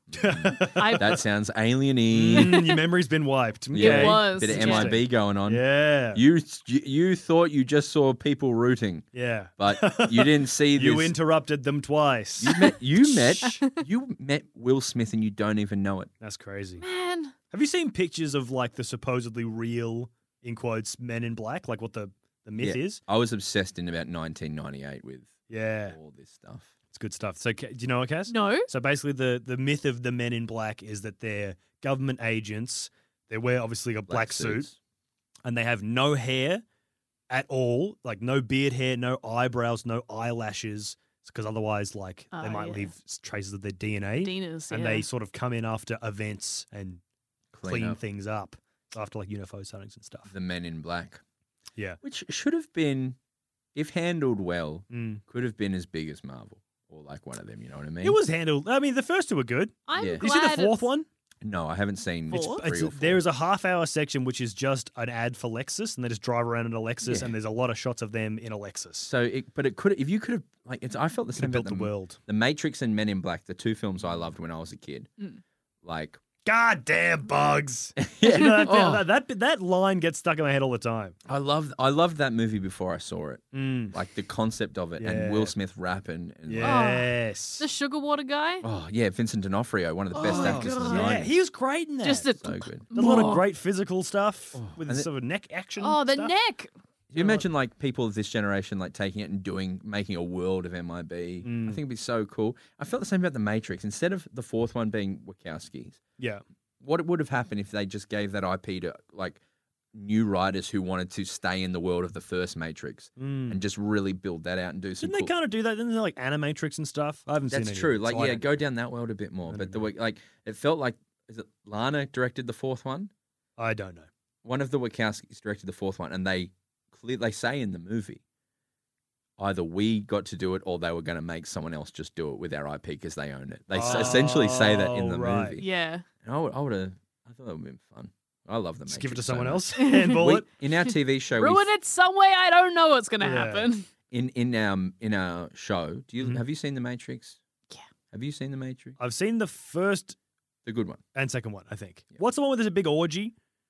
I, That sounds alien-y. Mm, your memory's been wiped. Yeah, It was, bit of yeah. M I B going on. Yeah. You you you thought you just saw people rooting, Yeah. but you didn't see this. You interrupted them twice. You met you met you met Will Smith and you don't even know it. That's crazy. man. Have you seen pictures of like the supposedly real, in quotes, Men in Black? Like what the, the myth Yeah. is? I was obsessed in about nineteen ninety-eight with Yeah. all this stuff. It's good stuff. So, Ca- do you know what, Cass? No. So basically, the, the myth of the Men in Black is that they're government agents. They wear obviously a black, suit, suits. and they have no hair at all, like no beard hair, no eyebrows, no eyelashes, because otherwise, like they Ah, might yeah. leave s- traces of their D N A. Dinas, and yeah. they sort of come in after events and Clean clean up. things up after like U F O sightings and stuff. The Men in Black, Yeah. which should have been, if handled well, Mm. could have been as big as Marvel or like one of them. You know what I mean? It was handled. I mean, the first two were good. I'm Yeah. Did you see the glad fourth it's- one? No, I haven't seen Four? it's It's- three It's, or four. there is a half hour section which is just an ad for Lexus, and they just drive around in a Lexus, Yeah. and there's a lot of shots of them in a Lexus. So, it, but it could if you could have like it's. I felt the Could same have about built the world. The Matrix and Men in Black, the two films I loved when I was a kid. Mm. Like, God damn bugs! yeah, You know, that, Oh, that, that that line gets stuck in my head all the time. I loved I loved that movie before I saw it. Mm. Like the concept of it and Yeah. Will Smith rapping. And like, Yes. The sugar water guy. oh yeah, Vincent D'Onofrio, one of the best Oh, actors in the God. yeah, nineties. he was great in that. Just a So good. There's a lot of More. great physical stuff with and it- sort of neck action. Oh, the stuff. neck. Can you imagine like people of this generation like taking it and doing making a world of M I B? Mm. I think it'd be so cool. I felt the same about the Matrix. Instead of the fourth one being Wachowskis, Yeah. what would have happened if they just gave that I P to like new writers who wanted to stay in the world of the first Matrix Mm. and just really build that out and do some Didn't they cool. kind of do that? Didn't they like Animatrix and stuff? I haven't seen That's any of true. it, Like so I yeah, don't go know. down that world a bit more. I But don't the know. like it felt like is it Lana directed the fourth one? I don't know. One of the Wachowskis directed the fourth one, and they clear they say in the movie either we got to do it or they were going to make someone else just do it with our I P because they own it. They s essentially say that in Oh, the right. movie. Yeah. And I would, I would have, I thought that would have been fun. I love the Just Matrix give it to so someone much. else. Handball We, it. in our T V show, we Ruin f- it some way. I don't know what's gonna Yeah. happen. in in our in our show. Do you Mhm. have you seen the Matrix? Yeah. Have you seen the Matrix? I've seen the first The good one. and second one, I think. What's the one where there's a big orgy?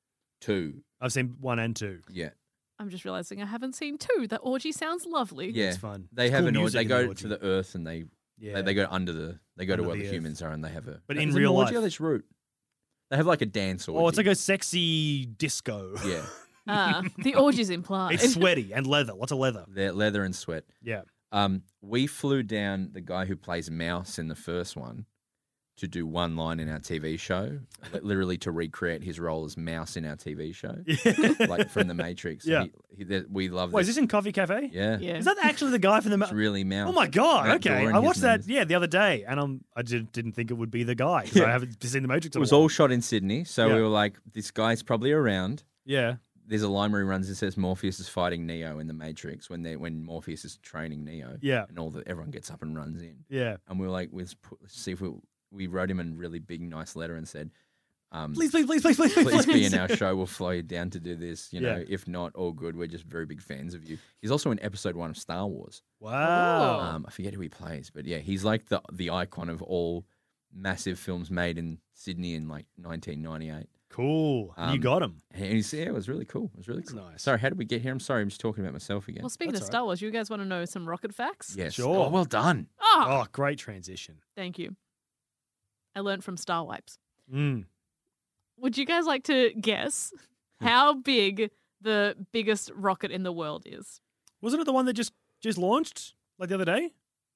Two. I've seen one and two. Yeah. I'm just realizing I haven't seen two. That orgy sounds lovely. Yeah. It's fun. They It's have cool an orgy. music They in go the to the Earth and they Yeah. they, they go under the they go Under to where the the, earth. humans are and they have a. But is in it an real orgy or life. this route. They have like a dance orgy. Oh, it's like a sexy disco. yeah. Ah, the orgy's implied. It's sweaty and leather. Lots of leather. They're leather and sweat. Yeah. Um, we flew down the guy who plays Mouse in the first one to do one line in our T V show, li- literally to recreate his role as Mouse in our T V show, like from The Matrix. Yeah. He, he, that- we love Wait, is this. this in Coffee Cafe? Yeah. Yeah. Is that actually the guy from the? Ma- It's really Mouse. Oh my god! Matt Okay, Doran, I his watched name that. is. Yeah, the other day, and I'm I did, didn't think it would be the guy because I Yeah. haven't seen the Matrix. It in a was while. all shot in Sydney, so Yeah. we were like, this guy's probably around. Yeah. There's a line where he runs and says Morpheus is fighting Neo in The Matrix when they when Morpheus is training Neo. Yeah. And all the everyone gets up and runs in. Yeah. And we were like, let's, put, let's see if we we wrote him a really big, nice letter and said, um, Please, please, please, please, please, please, please be in our show. We'll fly you down to do this. You know, Yeah. if not, all good. We're just very big fans of you. He's also in episode one of Star Wars. Wow. Um, I forget who he plays, but yeah, he's like the the icon of all massive films made in Sydney in like nineteen ninety-eight. Cool. you Um, got him. And he's, yeah, it was really cool. It was really That's cool. nice. Sorry, how did we get here? I'm sorry, I'm just talking about myself again. Well, speaking That's of all Star Wars, you guys want to know some rocket facts? yes. Sure. Oh, well done. Ah, Oh, great transition. thank you. I learned from Star Wipes. Mm. Would you guys like to guess how big the biggest rocket in the world is? Wasn't it the one that just just launched like the other day?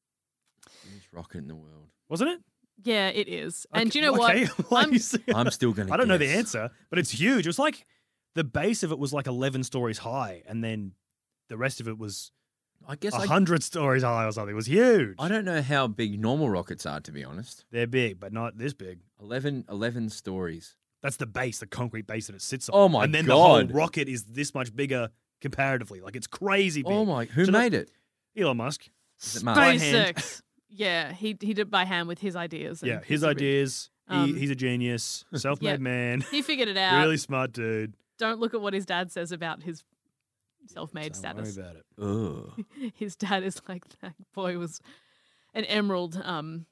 Biggest rocket in the world. Wasn't it? Yeah, it is. And Okay, do you know okay. what? Why I'm- are you saying- I'm still going to I don't know the guess. answer, but it's huge. It was like the base of it was like eleven stories high, and then the rest of it was I guess a I, hundred stories high or something. It was huge. I don't know how big normal rockets are, to be honest. They're big, but not this big. eleven, eleven stories. That's the base, the concrete base that it sits on. Oh my And then God. the whole rocket is this much bigger comparatively. Like it's crazy big. Oh my, who So that- made it? Elon Musk. Is it Mark? By hand. SpaceX. Yeah, he he did it by hand with his ideas. and Yeah, his he's a re- ideas. Um, he, he's a genius, self-made yeah. man, He figured it out. really smart dude. Don't look at what his dad says about his self-made Don't worry status. about it. Ugh. His dad is like, that boy was an emerald um,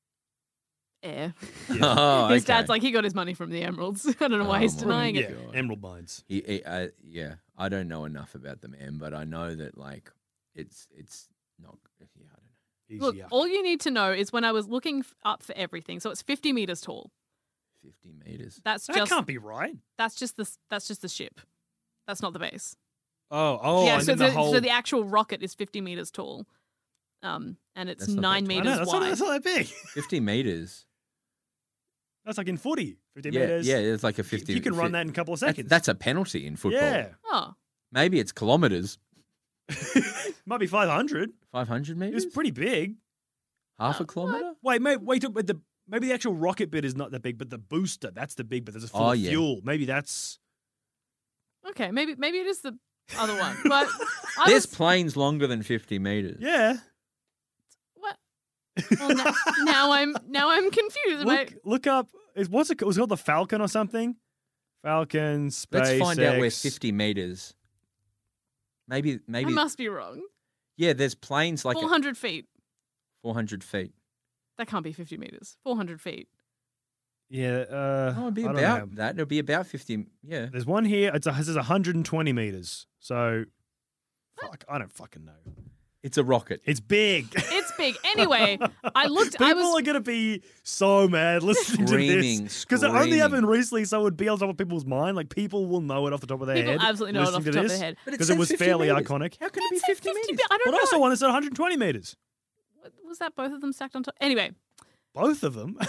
heir. Oh, His okay. dad's like, he got his money from the emeralds. I don't know why Oh, he's my denying Yeah, it. God. emerald mines. He, he, I, yeah, I don't know enough about the man, but I know that like it's it's not. Yeah, I don't know. He's Look, yuck. all you need to know is when I was looking f- up for everything, so it's fifty meters tall. Fifty meters. That's that just can't be right. that's just the s- that's just the ship. That's not the base. Oh, oh, yeah, and so then the, the whole. so the actual rocket is fifty meters tall, um, and it's That's not that nine tall. I know, meters that's, not, wide. that's not that big. Fifty meters. That's like in footy. fifty Yeah, meters. yeah, it's like a fifty. You can run fi- that in a couple of that's, seconds. that's a penalty in football. Yeah. Oh, Maybe it's kilometers. Might be five hundred. Five hundred It meters. was pretty big. Half Oh, a kilometer. Wait, mate, wait, but the maybe the actual rocket bit is not that big, but the booster, that's the big bit. There's a full Oh, of yeah. fuel. Maybe that's. okay, maybe maybe it is the other one, but I There's was, planes longer than fifty meters. Yeah. what? Well, now, now I'm now I'm confused. Look, Mate. look up. Is, what's it, it was called? The Falcon or something? Falcon, SpaceX. Let's find out where fifty meters. Maybe, I maybe. must be wrong. Yeah, there's planes like Four hundred feet. four hundred feet. That can't be fifty meters. Four hundred feet. Yeah. Uh, Oh, it'd be I don't about know. that. It'll be about fifty. Yeah. There's one here. It's a, it says one hundred twenty meters. So, fuck, I don't fucking know. It's a rocket. It's big. It's big. Anyway, I looked. People I was. are going to be so mad listening Screaming, to this. Because it only screaming. happened recently, so it would be on top of people's mind. Like, people will know it off the top of their People head. absolutely know it off listening the to top of this, their head. But it Because it says was fifty fairly meters. iconic. How can it be It said fifty, fifty meters? I don't But know. also one that said one hundred twenty meters. Was that both of them stacked on top? Anyway, Both of them.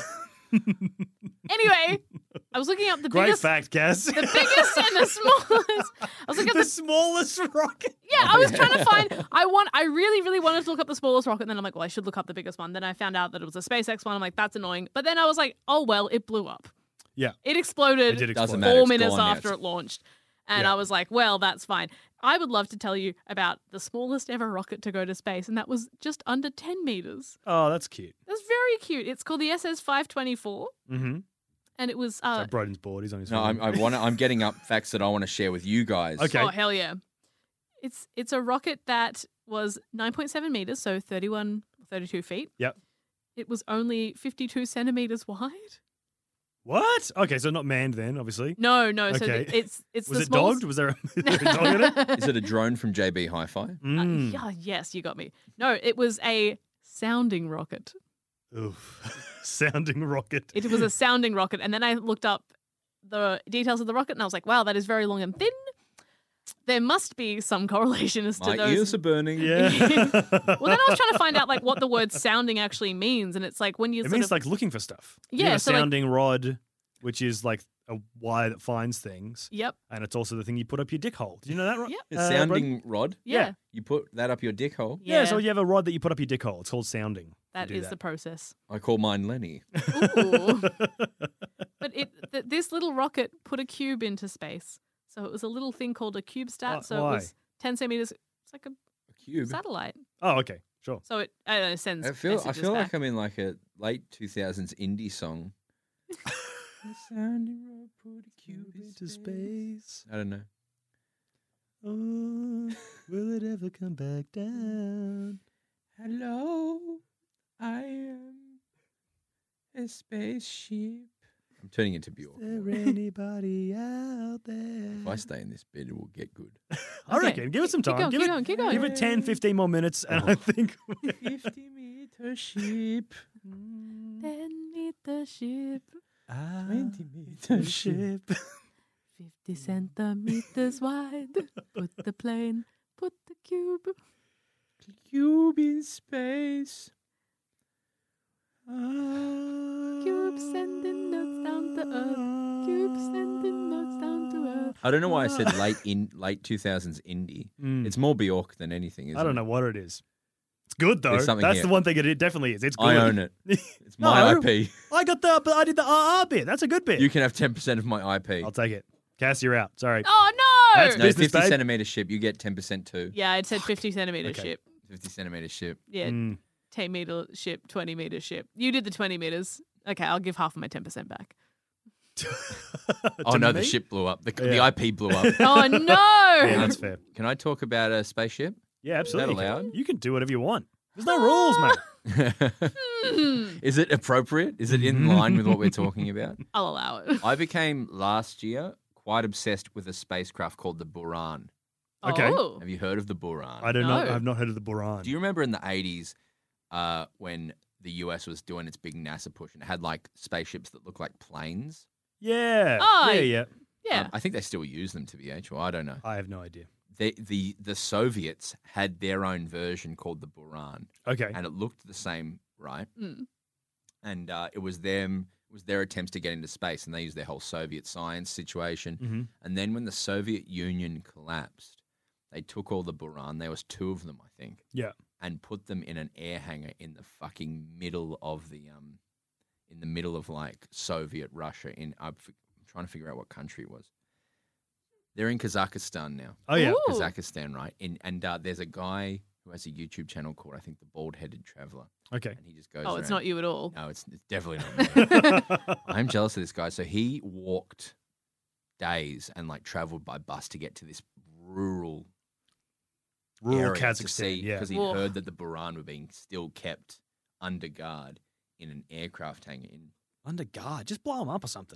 anyway, I was looking up the Great biggest, fact, Cass. the biggest and the smallest. I was looking at the the smallest rocket. yeah. I was trying to find. I want. I really, really wanted to look up the smallest rocket. And then I'm like, well, I should look up the biggest one. Then I found out that it was a SpaceX one. I'm like, that's annoying. But then I was like, oh well, it blew up. Yeah. It exploded. It did Doesn't explode. matter. Four It's minutes gone now. after it launched. And Yeah. I was like, well, that's fine. I would love to tell you about the smallest ever rocket to go to space, and that was just under ten meters. Oh, that's cute. That's very cute. It's called the S S five twenty-four, Mm-hmm. and it was. Uh, so Broden's bored. He's on his No, phone. I'm, I want. I'm getting up facts that I want to share with you guys. Okay. Oh, hell yeah. It's it's a rocket that was nine point seven meters, so thirty-one, thirty-two feet. Yep. It was only fifty-two centimeters wide. What? Okay, so not manned then, obviously. No, no. So Okay. th- it's it's Was the it smallest. dogged? Was there a, was there a dog in it? Is it a drone from J B Hi-Fi? Mm. Uh, yeah, yes, you got me. No, it was a sounding rocket. Oof. Sounding rocket. It was a sounding rocket. And then I looked up the details of the rocket and I was like, wow, that is very long and thin. There must be some correlation as to My those. ears are burning. Yeah. Well, then I was trying to find out like what the word sounding actually means. And it's like when you It sort means of. like looking for stuff. You Yeah, have a so, like- sounding rod, which is like a wire that finds things. Yep. And it's also the thing you put up your dick hole. Do you know that? Right? Yep. A sounding rod. Yeah. You put that up your dick hole. Yeah. So you have a rod that you put up your dick hole. It's called sounding. That You do is the process. I call mine Lenny. Ooh. But it th- this little rocket put a cube into space. So it was a little thing called a CubeSat. Why- so why? it was ten centimeters. It's like a A cube. satellite. Oh, okay. Sure. So it uh, sends I feel. I messages feel back. like I'm in like a late two thousands indie song. The sounding rod put a cube Into space. I don't know. Oh, will it ever come back down? Hello, I am a spaceship. I'm turning into Bjork. Is there anybody out there? If I stay in this bed, it will get good. I Okay. reckon. Give it some Keep time. going, give, keep it, going, keep going. give it ten, fifteen more minutes, and I think. Fifty meter ship, Then meet the ship. Ah, twenty meter ship. Fifty centimeters wide. Put the plane. Put the cube. Cube in space. Cube sending notes down to earth. Cube sending notes down to earth. I don't know why I said late in late two thousands indie. Mm. It's more Bjork than anything. Isn't I don't it? know what it is. It's good though. There's something That's here. the one thing it, it definitely is. It's good. I own it. It's No, my I P. I got the, but I did the R R bit. That's a good bit. You can have ten percent of my I P. I'll take it. Cass, you're out. Sorry. Oh no! That's No, business, fifty babe. centimeter ship. You get ten percent too. Yeah, it said fifty centimeter Okay. ship. Fifty centimeter ship. Yeah, Mm. ten meter ship, twenty meter ship. You did the twenty meters. Okay, I'll give half of my ten percent back. oh To no, the me? ship blew up. The, the Yeah. I P blew up. Oh no! Yeah, that's fair. Can I talk about a spaceship? Yeah, absolutely. Is that allowed? You can do whatever you want. There's no rules, mate. Is it appropriate? Is it in line with what we're talking about? I'll allow it. I became last year quite obsessed with a spacecraft called the Buran. Okay. Oh. Have you heard of the Buran? I don't know. No. I've not heard of the Buran. Do you remember in the eighties uh, when the U S was doing its big NASA push and it had like spaceships that looked like planes? Yeah. Oh, yeah, I- yeah. Yeah. Um, I think they still use them to be actual. I don't know. I have no idea. They, the the Soviets had their own version called the Buran, Okay. and it looked the same, right? Mm. And uh, it was them. It was their attempts to get into space, and they used their whole Soviet science situation. Mhm. And then when the Soviet Union collapsed, they took all the Buran. There was two of them, I think. Yeah. And put them in an air hangar in the fucking middle of the um, in the middle of like Soviet Russia. In I'm, f- I'm trying to figure out what country it was. They're in Kazakhstan now. Oh, yeah. Ooh. Kazakhstan, right? In, and uh, there's a guy who has a YouTube channel called, I think, The Bald-Headed Traveler. Okay. And he just goes Oh, it's around- not you at all. No, it's, it's definitely not me. I'm jealous of this guy. So he walked days and like traveled by bus to get to this rural Rural area to Kazakhstan. see Yeah. because he'd Whoa. heard that the Buran were being still kept under guard in an aircraft hangar. In Under guard. Just blow them up or something.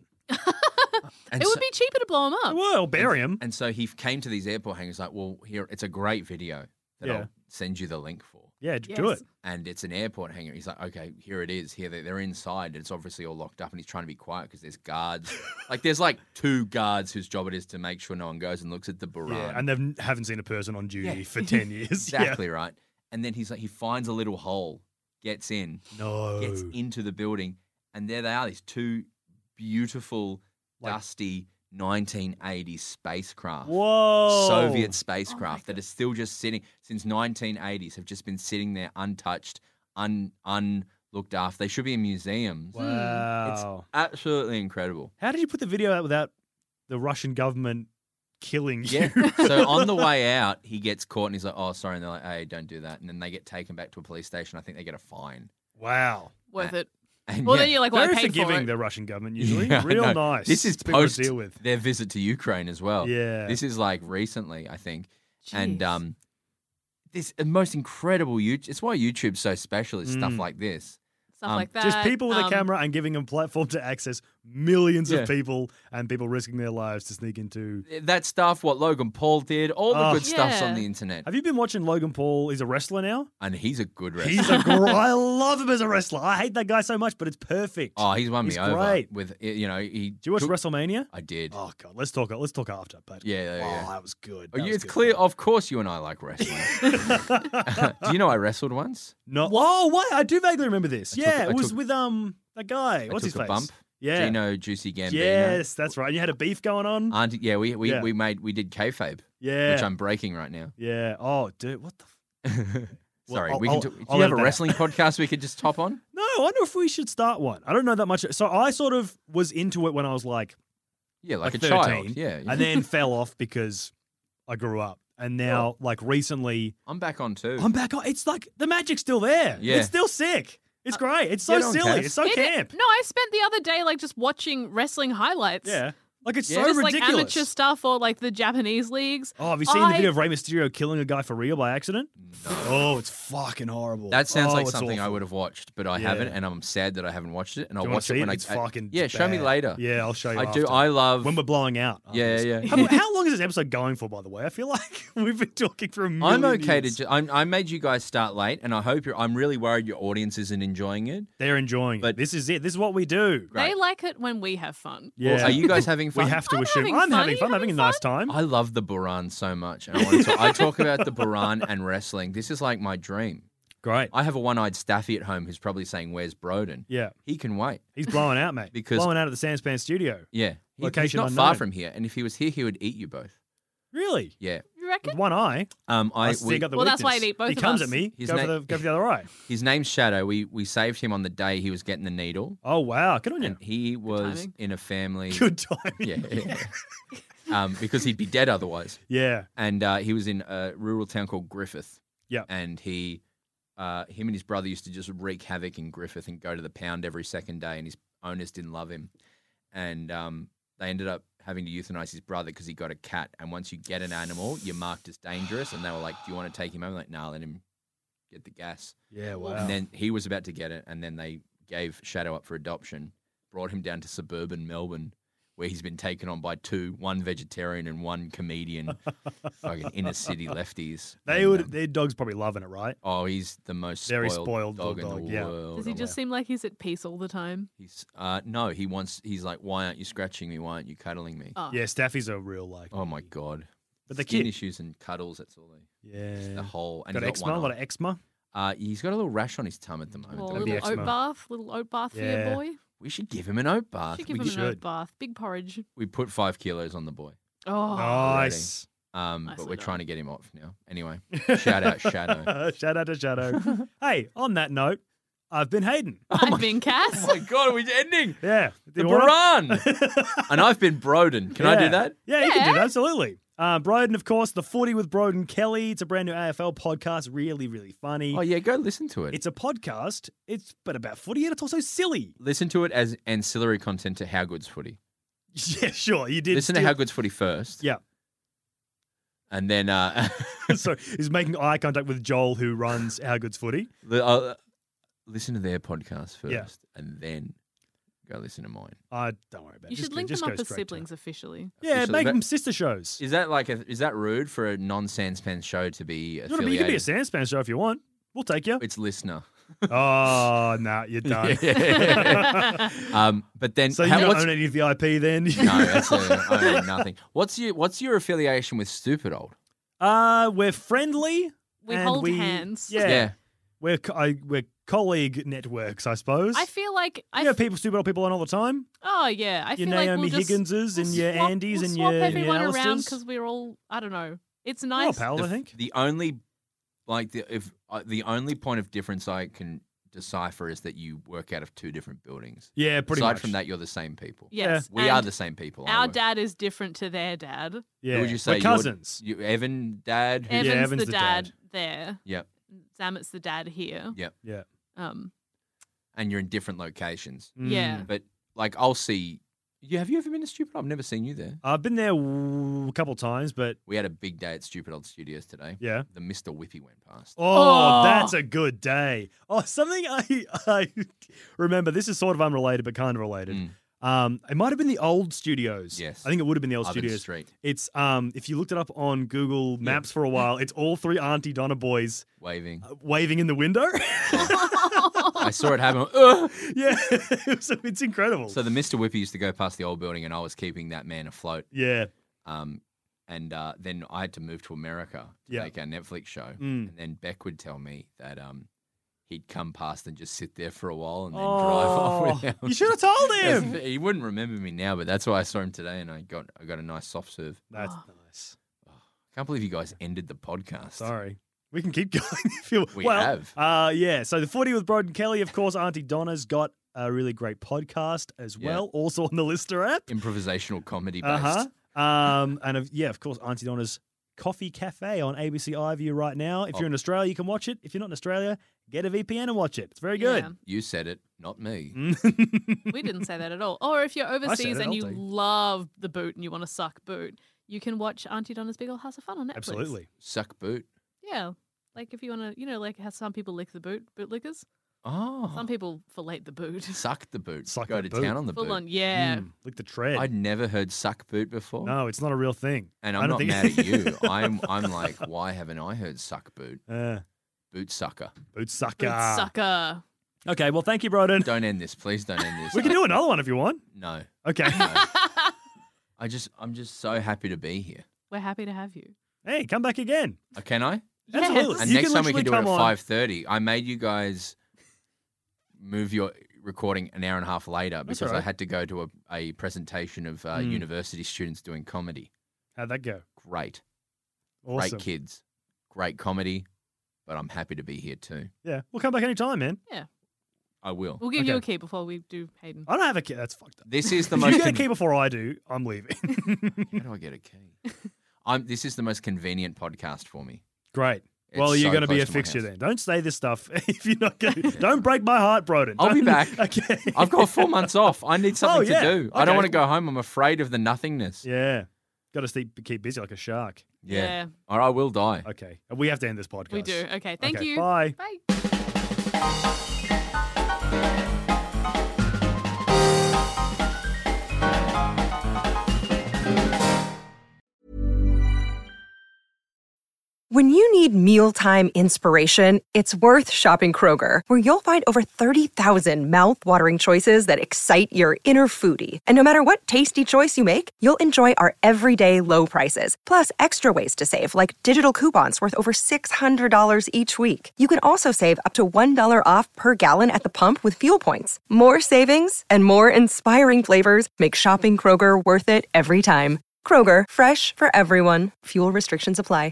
and It so, would be cheaper to blow them up. Well, bury them. And so he came to these airport hangars like, well, here it's a great video that Yeah. I'll send you the link for. Yeah, d- do Yes. it. And it's an airport hangar. He's like, okay, here it is. Here they- they're inside. And it's obviously all locked up. And he's trying to be quiet because there's guards. like there's like two guards whose job it is to make sure no one goes and looks at the Buran. Yeah, and they n- haven't seen a person on duty Yeah. for ten years. exactly right. And then he's like, he finds a little hole, gets in, Yeah. No. gets into the building, and there they are. These two beautiful, Like- dusty nineteen eighties spacecraft. Whoa. Soviet Oh spacecraft that are still just sitting since nineteen eighties, have just been sitting there untouched, un unlooked after. They should be in museums. Wow. It's absolutely incredible. How did you put the video out without the Russian government killing you? Yeah. so on the way out, he gets caught and he's like, "Oh, sorry." And they're like, "Hey, don't do that." And then they get taken back to a police station. I think they get a fine. Wow. Worth it. And Well, yeah, then you're like, well, I Very paid for forgiving, it. the Russian government, usually. Yeah, I Real know. nice. This is It's people to post deal with. their visit to Ukraine as well. Yeah. This is like recently, I think. And Jeez. um, this the most incredible YouTube. It's why YouTube's so special. Is stuff Mm. like this. Stuff um, like that. Just people with a Um, camera and giving them a platform to access millions Yeah. of people and people risking their lives to sneak into. That stuff, what Logan Paul did, all the Oh. good stuff's on Yeah. the internet. Have you been watching Logan Paul? He's a wrestler now. And he's a good wrestler. He's a gr- I love him as a wrestler. I hate that guy so much, but it's perfect. Oh, he's won He's me over great. with you know. He Do you watch took- WrestleMania? I did. Oh god, let's talk. Let's talk after. But Yeah, yeah, oh, yeah. that was good. Oh, That you- was it's good clear. fun. Of course, you and I like wrestling. Do you know I wrestled once? No. Oh, wait. I do vaguely remember this. I yeah, took- I it was took- with um that guy. I What's his took face? a bump. Yeah. Gino Juicy Gambino. Yes, that's right. You had a beef going on. Auntie, yeah, we we, Yeah. we made we did kayfabe, yeah. which I'm breaking right now. Yeah. Oh, dude, what the? F- Sorry, I'll- we can. I'll- do, do I'll you have a edit that wrestling podcast we could just top on? No, I wonder if we should start one. I don't know that much. So I sort of was into it when I was like, Yeah, like, like a thirteen, child. Yeah, yeah. and then fell off because I grew up, and now like recently, I'm back on too. I'm back on. It's like the magic's still there. Yeah. It's still sick. It's great. It's so Get on, silly. Kaz. It's so It- camp. No, I spent the other day like just watching wrestling highlights. Yeah. Like it's Yeah. so Just ridiculous. like amateur stuff or like the Japanese leagues. Oh, have you seen I- the video of Rey Mysterio killing a guy for real by accident? Oh, it's fucking horrible. That sounds Oh, like it's something I awful. would have watched, but I Yeah. haven't, and I'm sad that I haven't watched it. And Do I'll you wanna watch see it when I. It's fucking yeah, show me bad. later. Yeah, I'll show you. I do. after. I love when we're blowing out. after Yeah, this. yeah. How, how long is this episode going for, by the way? I feel like we've been talking for a million I'm okay years. to. Ju- I'm, I made you guys start late, and I hope you're. I'm really worried your audience isn't enjoying it. They're enjoying But- it. This is it. This is what we do. They like it when we have fun. Yeah. Are you guys having fun? We have to I'm assume. having I'm fun. Are having you fun. I'm having a having nice time. I love the Buran so much, and I want to. Talk, I talk about the Buran and wrestling. This is like my dream. Great. I have a one-eyed Staffy at home who's probably saying, "Where's Broden?" Yeah. He can wait. He's blowing out, mate. Because- blowing out at the Sandspan studio. Yeah, He- he's Location not far unknown. from here, and if he was here, he would eat you both. Really? Yeah. You reckon? With one eye. Um, I, I see we- you got the Well, that's why weakness. he'd eat both He of comes us. at me. His Go, for na- the, go for the other eye. his name's Shadow. We we saved him on the day he was getting the needle, Oh, wow. Good on you. and he was timing. in a family. Good timing. Yeah, yeah. um, because he'd be dead otherwise. Yeah. And uh, he was in a rural town called Griffith. Yeah. And he, uh, him and his brother used to just wreak havoc in Griffith and go to the pound every second day, and his owners didn't love him. And um, they ended up having to euthanize his brother because he got a cat. And once you get an animal, you're marked as dangerous. And they were like, do you want to take him home? I'm like, nah, let him get the gas. Yeah, wow. And then he was about to get it. And then they gave Shadow up for adoption, brought him down to suburban Melbourne, where he's been taken on by two, one vegetarian and one comedian, fucking inner city lefties. They and, would. um, Their dog's probably loving it, right? Oh, he's the most Very spoiled, spoiled dog, dog, in the yeah. world. Does he just seem like he's at peace all the time? He's uh no, he wants. He's like, why aren't you scratching me? Why aren't you cuddling me? Oh. Yeah, Staffy's a real like. Oh my god. But the Skin kid- issues and cuddles. That's all they. Yeah. The whole and got he's eczema, a one lot eye. of eczema. Uh, he's got a little rash on his tum at the moment. Or a though. That'd be little oat eczema. bath, little oat bath for Yeah. your boy. We should give him an oat bath. Should give we, him an should. oat bath. Big porridge. we put five kilos on the boy. Oh, Nice. Um, but Nicely we're done. trying to get him off now. Anyway, shout out Shadow. Shout out to Shadow. Hey, on that note, I've been Hayden. I've been Cass. Oh my god, are we ending? Yeah. The You wanna- Baran. And I've been Broden. Can I do Yeah. that? Yeah, you can do Yeah. that. Absolutely. Uh, Broden, of course, the footy with Broden Kelly. It's a brand new A F L podcast. Really, really funny. Oh yeah, go listen to it. It's a podcast. It's but about footy, and it's also silly. Listen to it as ancillary content to How Good's Footy. Yeah, sure. You did. Listen to steal- How Good's Footy first. Yeah. And then uh, So he's making eye contact with Joel, who runs How Good's Footy. the- uh, listen to their podcast first, Yeah. and then go listen to mine. I don't worry about it. You Just should go- link just them go up as straight to it. siblings officially. Yeah, Officially, make but- them sister shows. Is that like a, is that rude for a non-Sanspan show to be You, wanna be, you can affiliated? be a Sandspan show if you want. We'll take you. It's listener. Oh, no, you're done. um, but then So you how, don't what's, own any of the I P then? no, that's a, I own nothing. What's your what's your affiliation with Stupid Old? Uh, we're friendly. We and hold we- hands. Yeah, Yeah. we're co- I, we're colleague networks, I suppose. I feel like I you know, f- people, stupid old people on all the time. oh yeah, I Your feel like Naomi we'll just, Higginses we'll and your swap, Andys we'll and swap your- and your everyone around Alistairs. because we're all I don't know. It's We're all nice. pals, I The- think. The only like the if uh, the only point of difference I can decipher is that you work out of two different buildings. Yeah, pretty Aside much. from that, you're the same people. Yes, We are and the same people. I Our work- dad is different to their dad. Yeah, Who would you say? we're You're- cousins. You, Evan, dad. Who, Evan's Evan's the, the dad, dad. there. Yep. Zamet's the dad here. Yep. Yeah. Um. And you're in different locations. Yeah. But like, I'll see. You have you ever been to Stupid? I've never seen you there. I've been there w- a couple times, but We had a big day at Stupid Old Studios today. yeah. The Mister Whippy went past. Oh, Oh. that's a good day. Oh, something I I remember. This is sort of unrelated, but kind of related. Mm. Um, it might have been the old studios. Yes. I think it would have been the old Oven studios. Street. It's um, if you looked it up on Google Maps for a while, it's all three Auntie Donna boys Waving. uh, waving in the window. I saw it happen. Ugh. Yeah, it was, it's incredible. So the Mister Whippy used to go past the old building, and I was keeping that man afloat. yeah, Um, and uh, then I had to move to America to Yeah. make our Netflix show. Mm. And then Beck would tell me that um, he'd come past and just sit there for a while and then oh, drive off without. you should have told That's- him. He wouldn't remember me now, but that's why I saw him today, and I got I got a nice soft serve. That's Oh. nice. Can't believe you guys ended the podcast. Sorry. We can keep going if you We well, have. Uh, yeah. So the footy with Broden Kelly, of course, Auntie Donna's got a really great podcast as Yeah. well, also on the Lister app. Improvisational comedy based. Uh huh. Um, and of, yeah, of course, Auntie Donna's Coffee Cafe on A B C iView right now. If Oh. you're in Australia, you can watch it. If you're not in Australia, get a V P N and watch it. It's very good. Yeah. You said it, not me. We didn't say that at all. Or if you're overseas it, and I'll you tell you. love the boot and you want to suck boot, you can watch Auntie Donna's Big Old House of Fun on Netflix. Absolutely. Suck boot. Yeah. Like if you want to, you know, like how some people lick the boot, bootlickers. Oh. Some people fillet the boot. Suck the boot. Suck Go the to boot. town on the Full boot. on, yeah. Mm, lick the tread. I'd never heard suck boot before. no, it's not a real thing. And I I'm don't not think- mad at you. I'm I'm like, why haven't I heard suck boot? Uh, Boot sucker. boot sucker. Boot sucker. Okay, well, thank you, Broden. Don't end this. Please don't end this. We can do another one if you want. No. Okay. I just I'm just so happy to be here. We're happy to have you. Hey, come back again. Uh, Can I? Absolutely. And You next can time we literally can do it at come on- five thirty. I made you guys move your recording an hour and a half later That's because all I right. had to go to a, a presentation of uh, Mm. university students doing comedy. How'd that go? Great. Awesome. Great kids. Great comedy. But I'm happy to be here too. Yeah, we'll come back anytime, man. I will. We'll give you Okay. a key before we do Hayden. I don't have a key. That's fucked up. This is the If most you get a con- key before I do, I'm leaving. How do I get a key? I'm this is the most convenient podcast for me. Great. It's Well, you're so going to be close a to my fixture house. then. Don't say this stuff if you're not going to. Don't break my heart, Broden. I'll be Don't- back. Okay. I've got four months off. I need something Oh, yeah. to do. I Okay. don't want to go home. I'm afraid of the nothingness. Yeah. Got to keep, keep busy like a shark. Yeah. Yeah. Or I will die. Okay. We have to end this podcast. We do. Okay. Thank Okay, you. Bye. Bye. When you need mealtime inspiration, it's worth shopping Kroger, where you'll find over thirty thousand mouthwatering choices that excite your inner foodie. And no matter what tasty choice you make, you'll enjoy our everyday low prices, plus extra ways to save, like digital coupons worth over six hundred dollars each week. You can also save up to one dollar off per gallon at the pump with fuel points. More savings and more inspiring flavors make shopping Kroger worth it every time. Kroger, fresh for everyone. Fuel restrictions apply.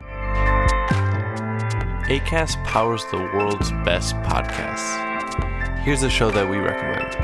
Acast powers the world's best podcasts. Here's a show that we recommend.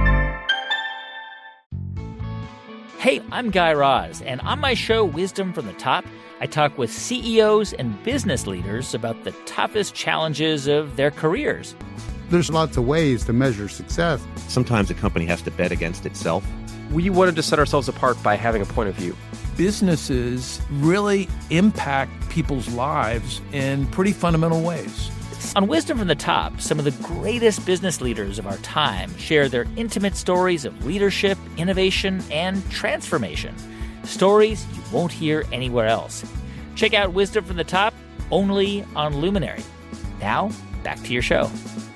Hey, I'm Guy Raz, and on my show, Wisdom from the Top, I talk with C E Os and business leaders about the toughest challenges of their careers. There's lots of ways to measure success. Sometimes a company has to bet against itself. We wanted to set ourselves apart by having a point of view. Businesses really impact people's lives in pretty fundamental ways. On Wisdom from the Top, some of the greatest business leaders of our time share their intimate stories of leadership, innovation, and transformation. Stories you won't hear anywhere else. Check out Wisdom from the Top only on Luminary. Now, back to your show.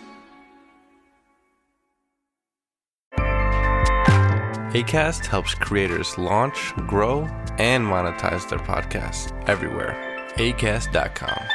Acast helps creators launch, grow, and monetize their podcasts everywhere. Acast dot com.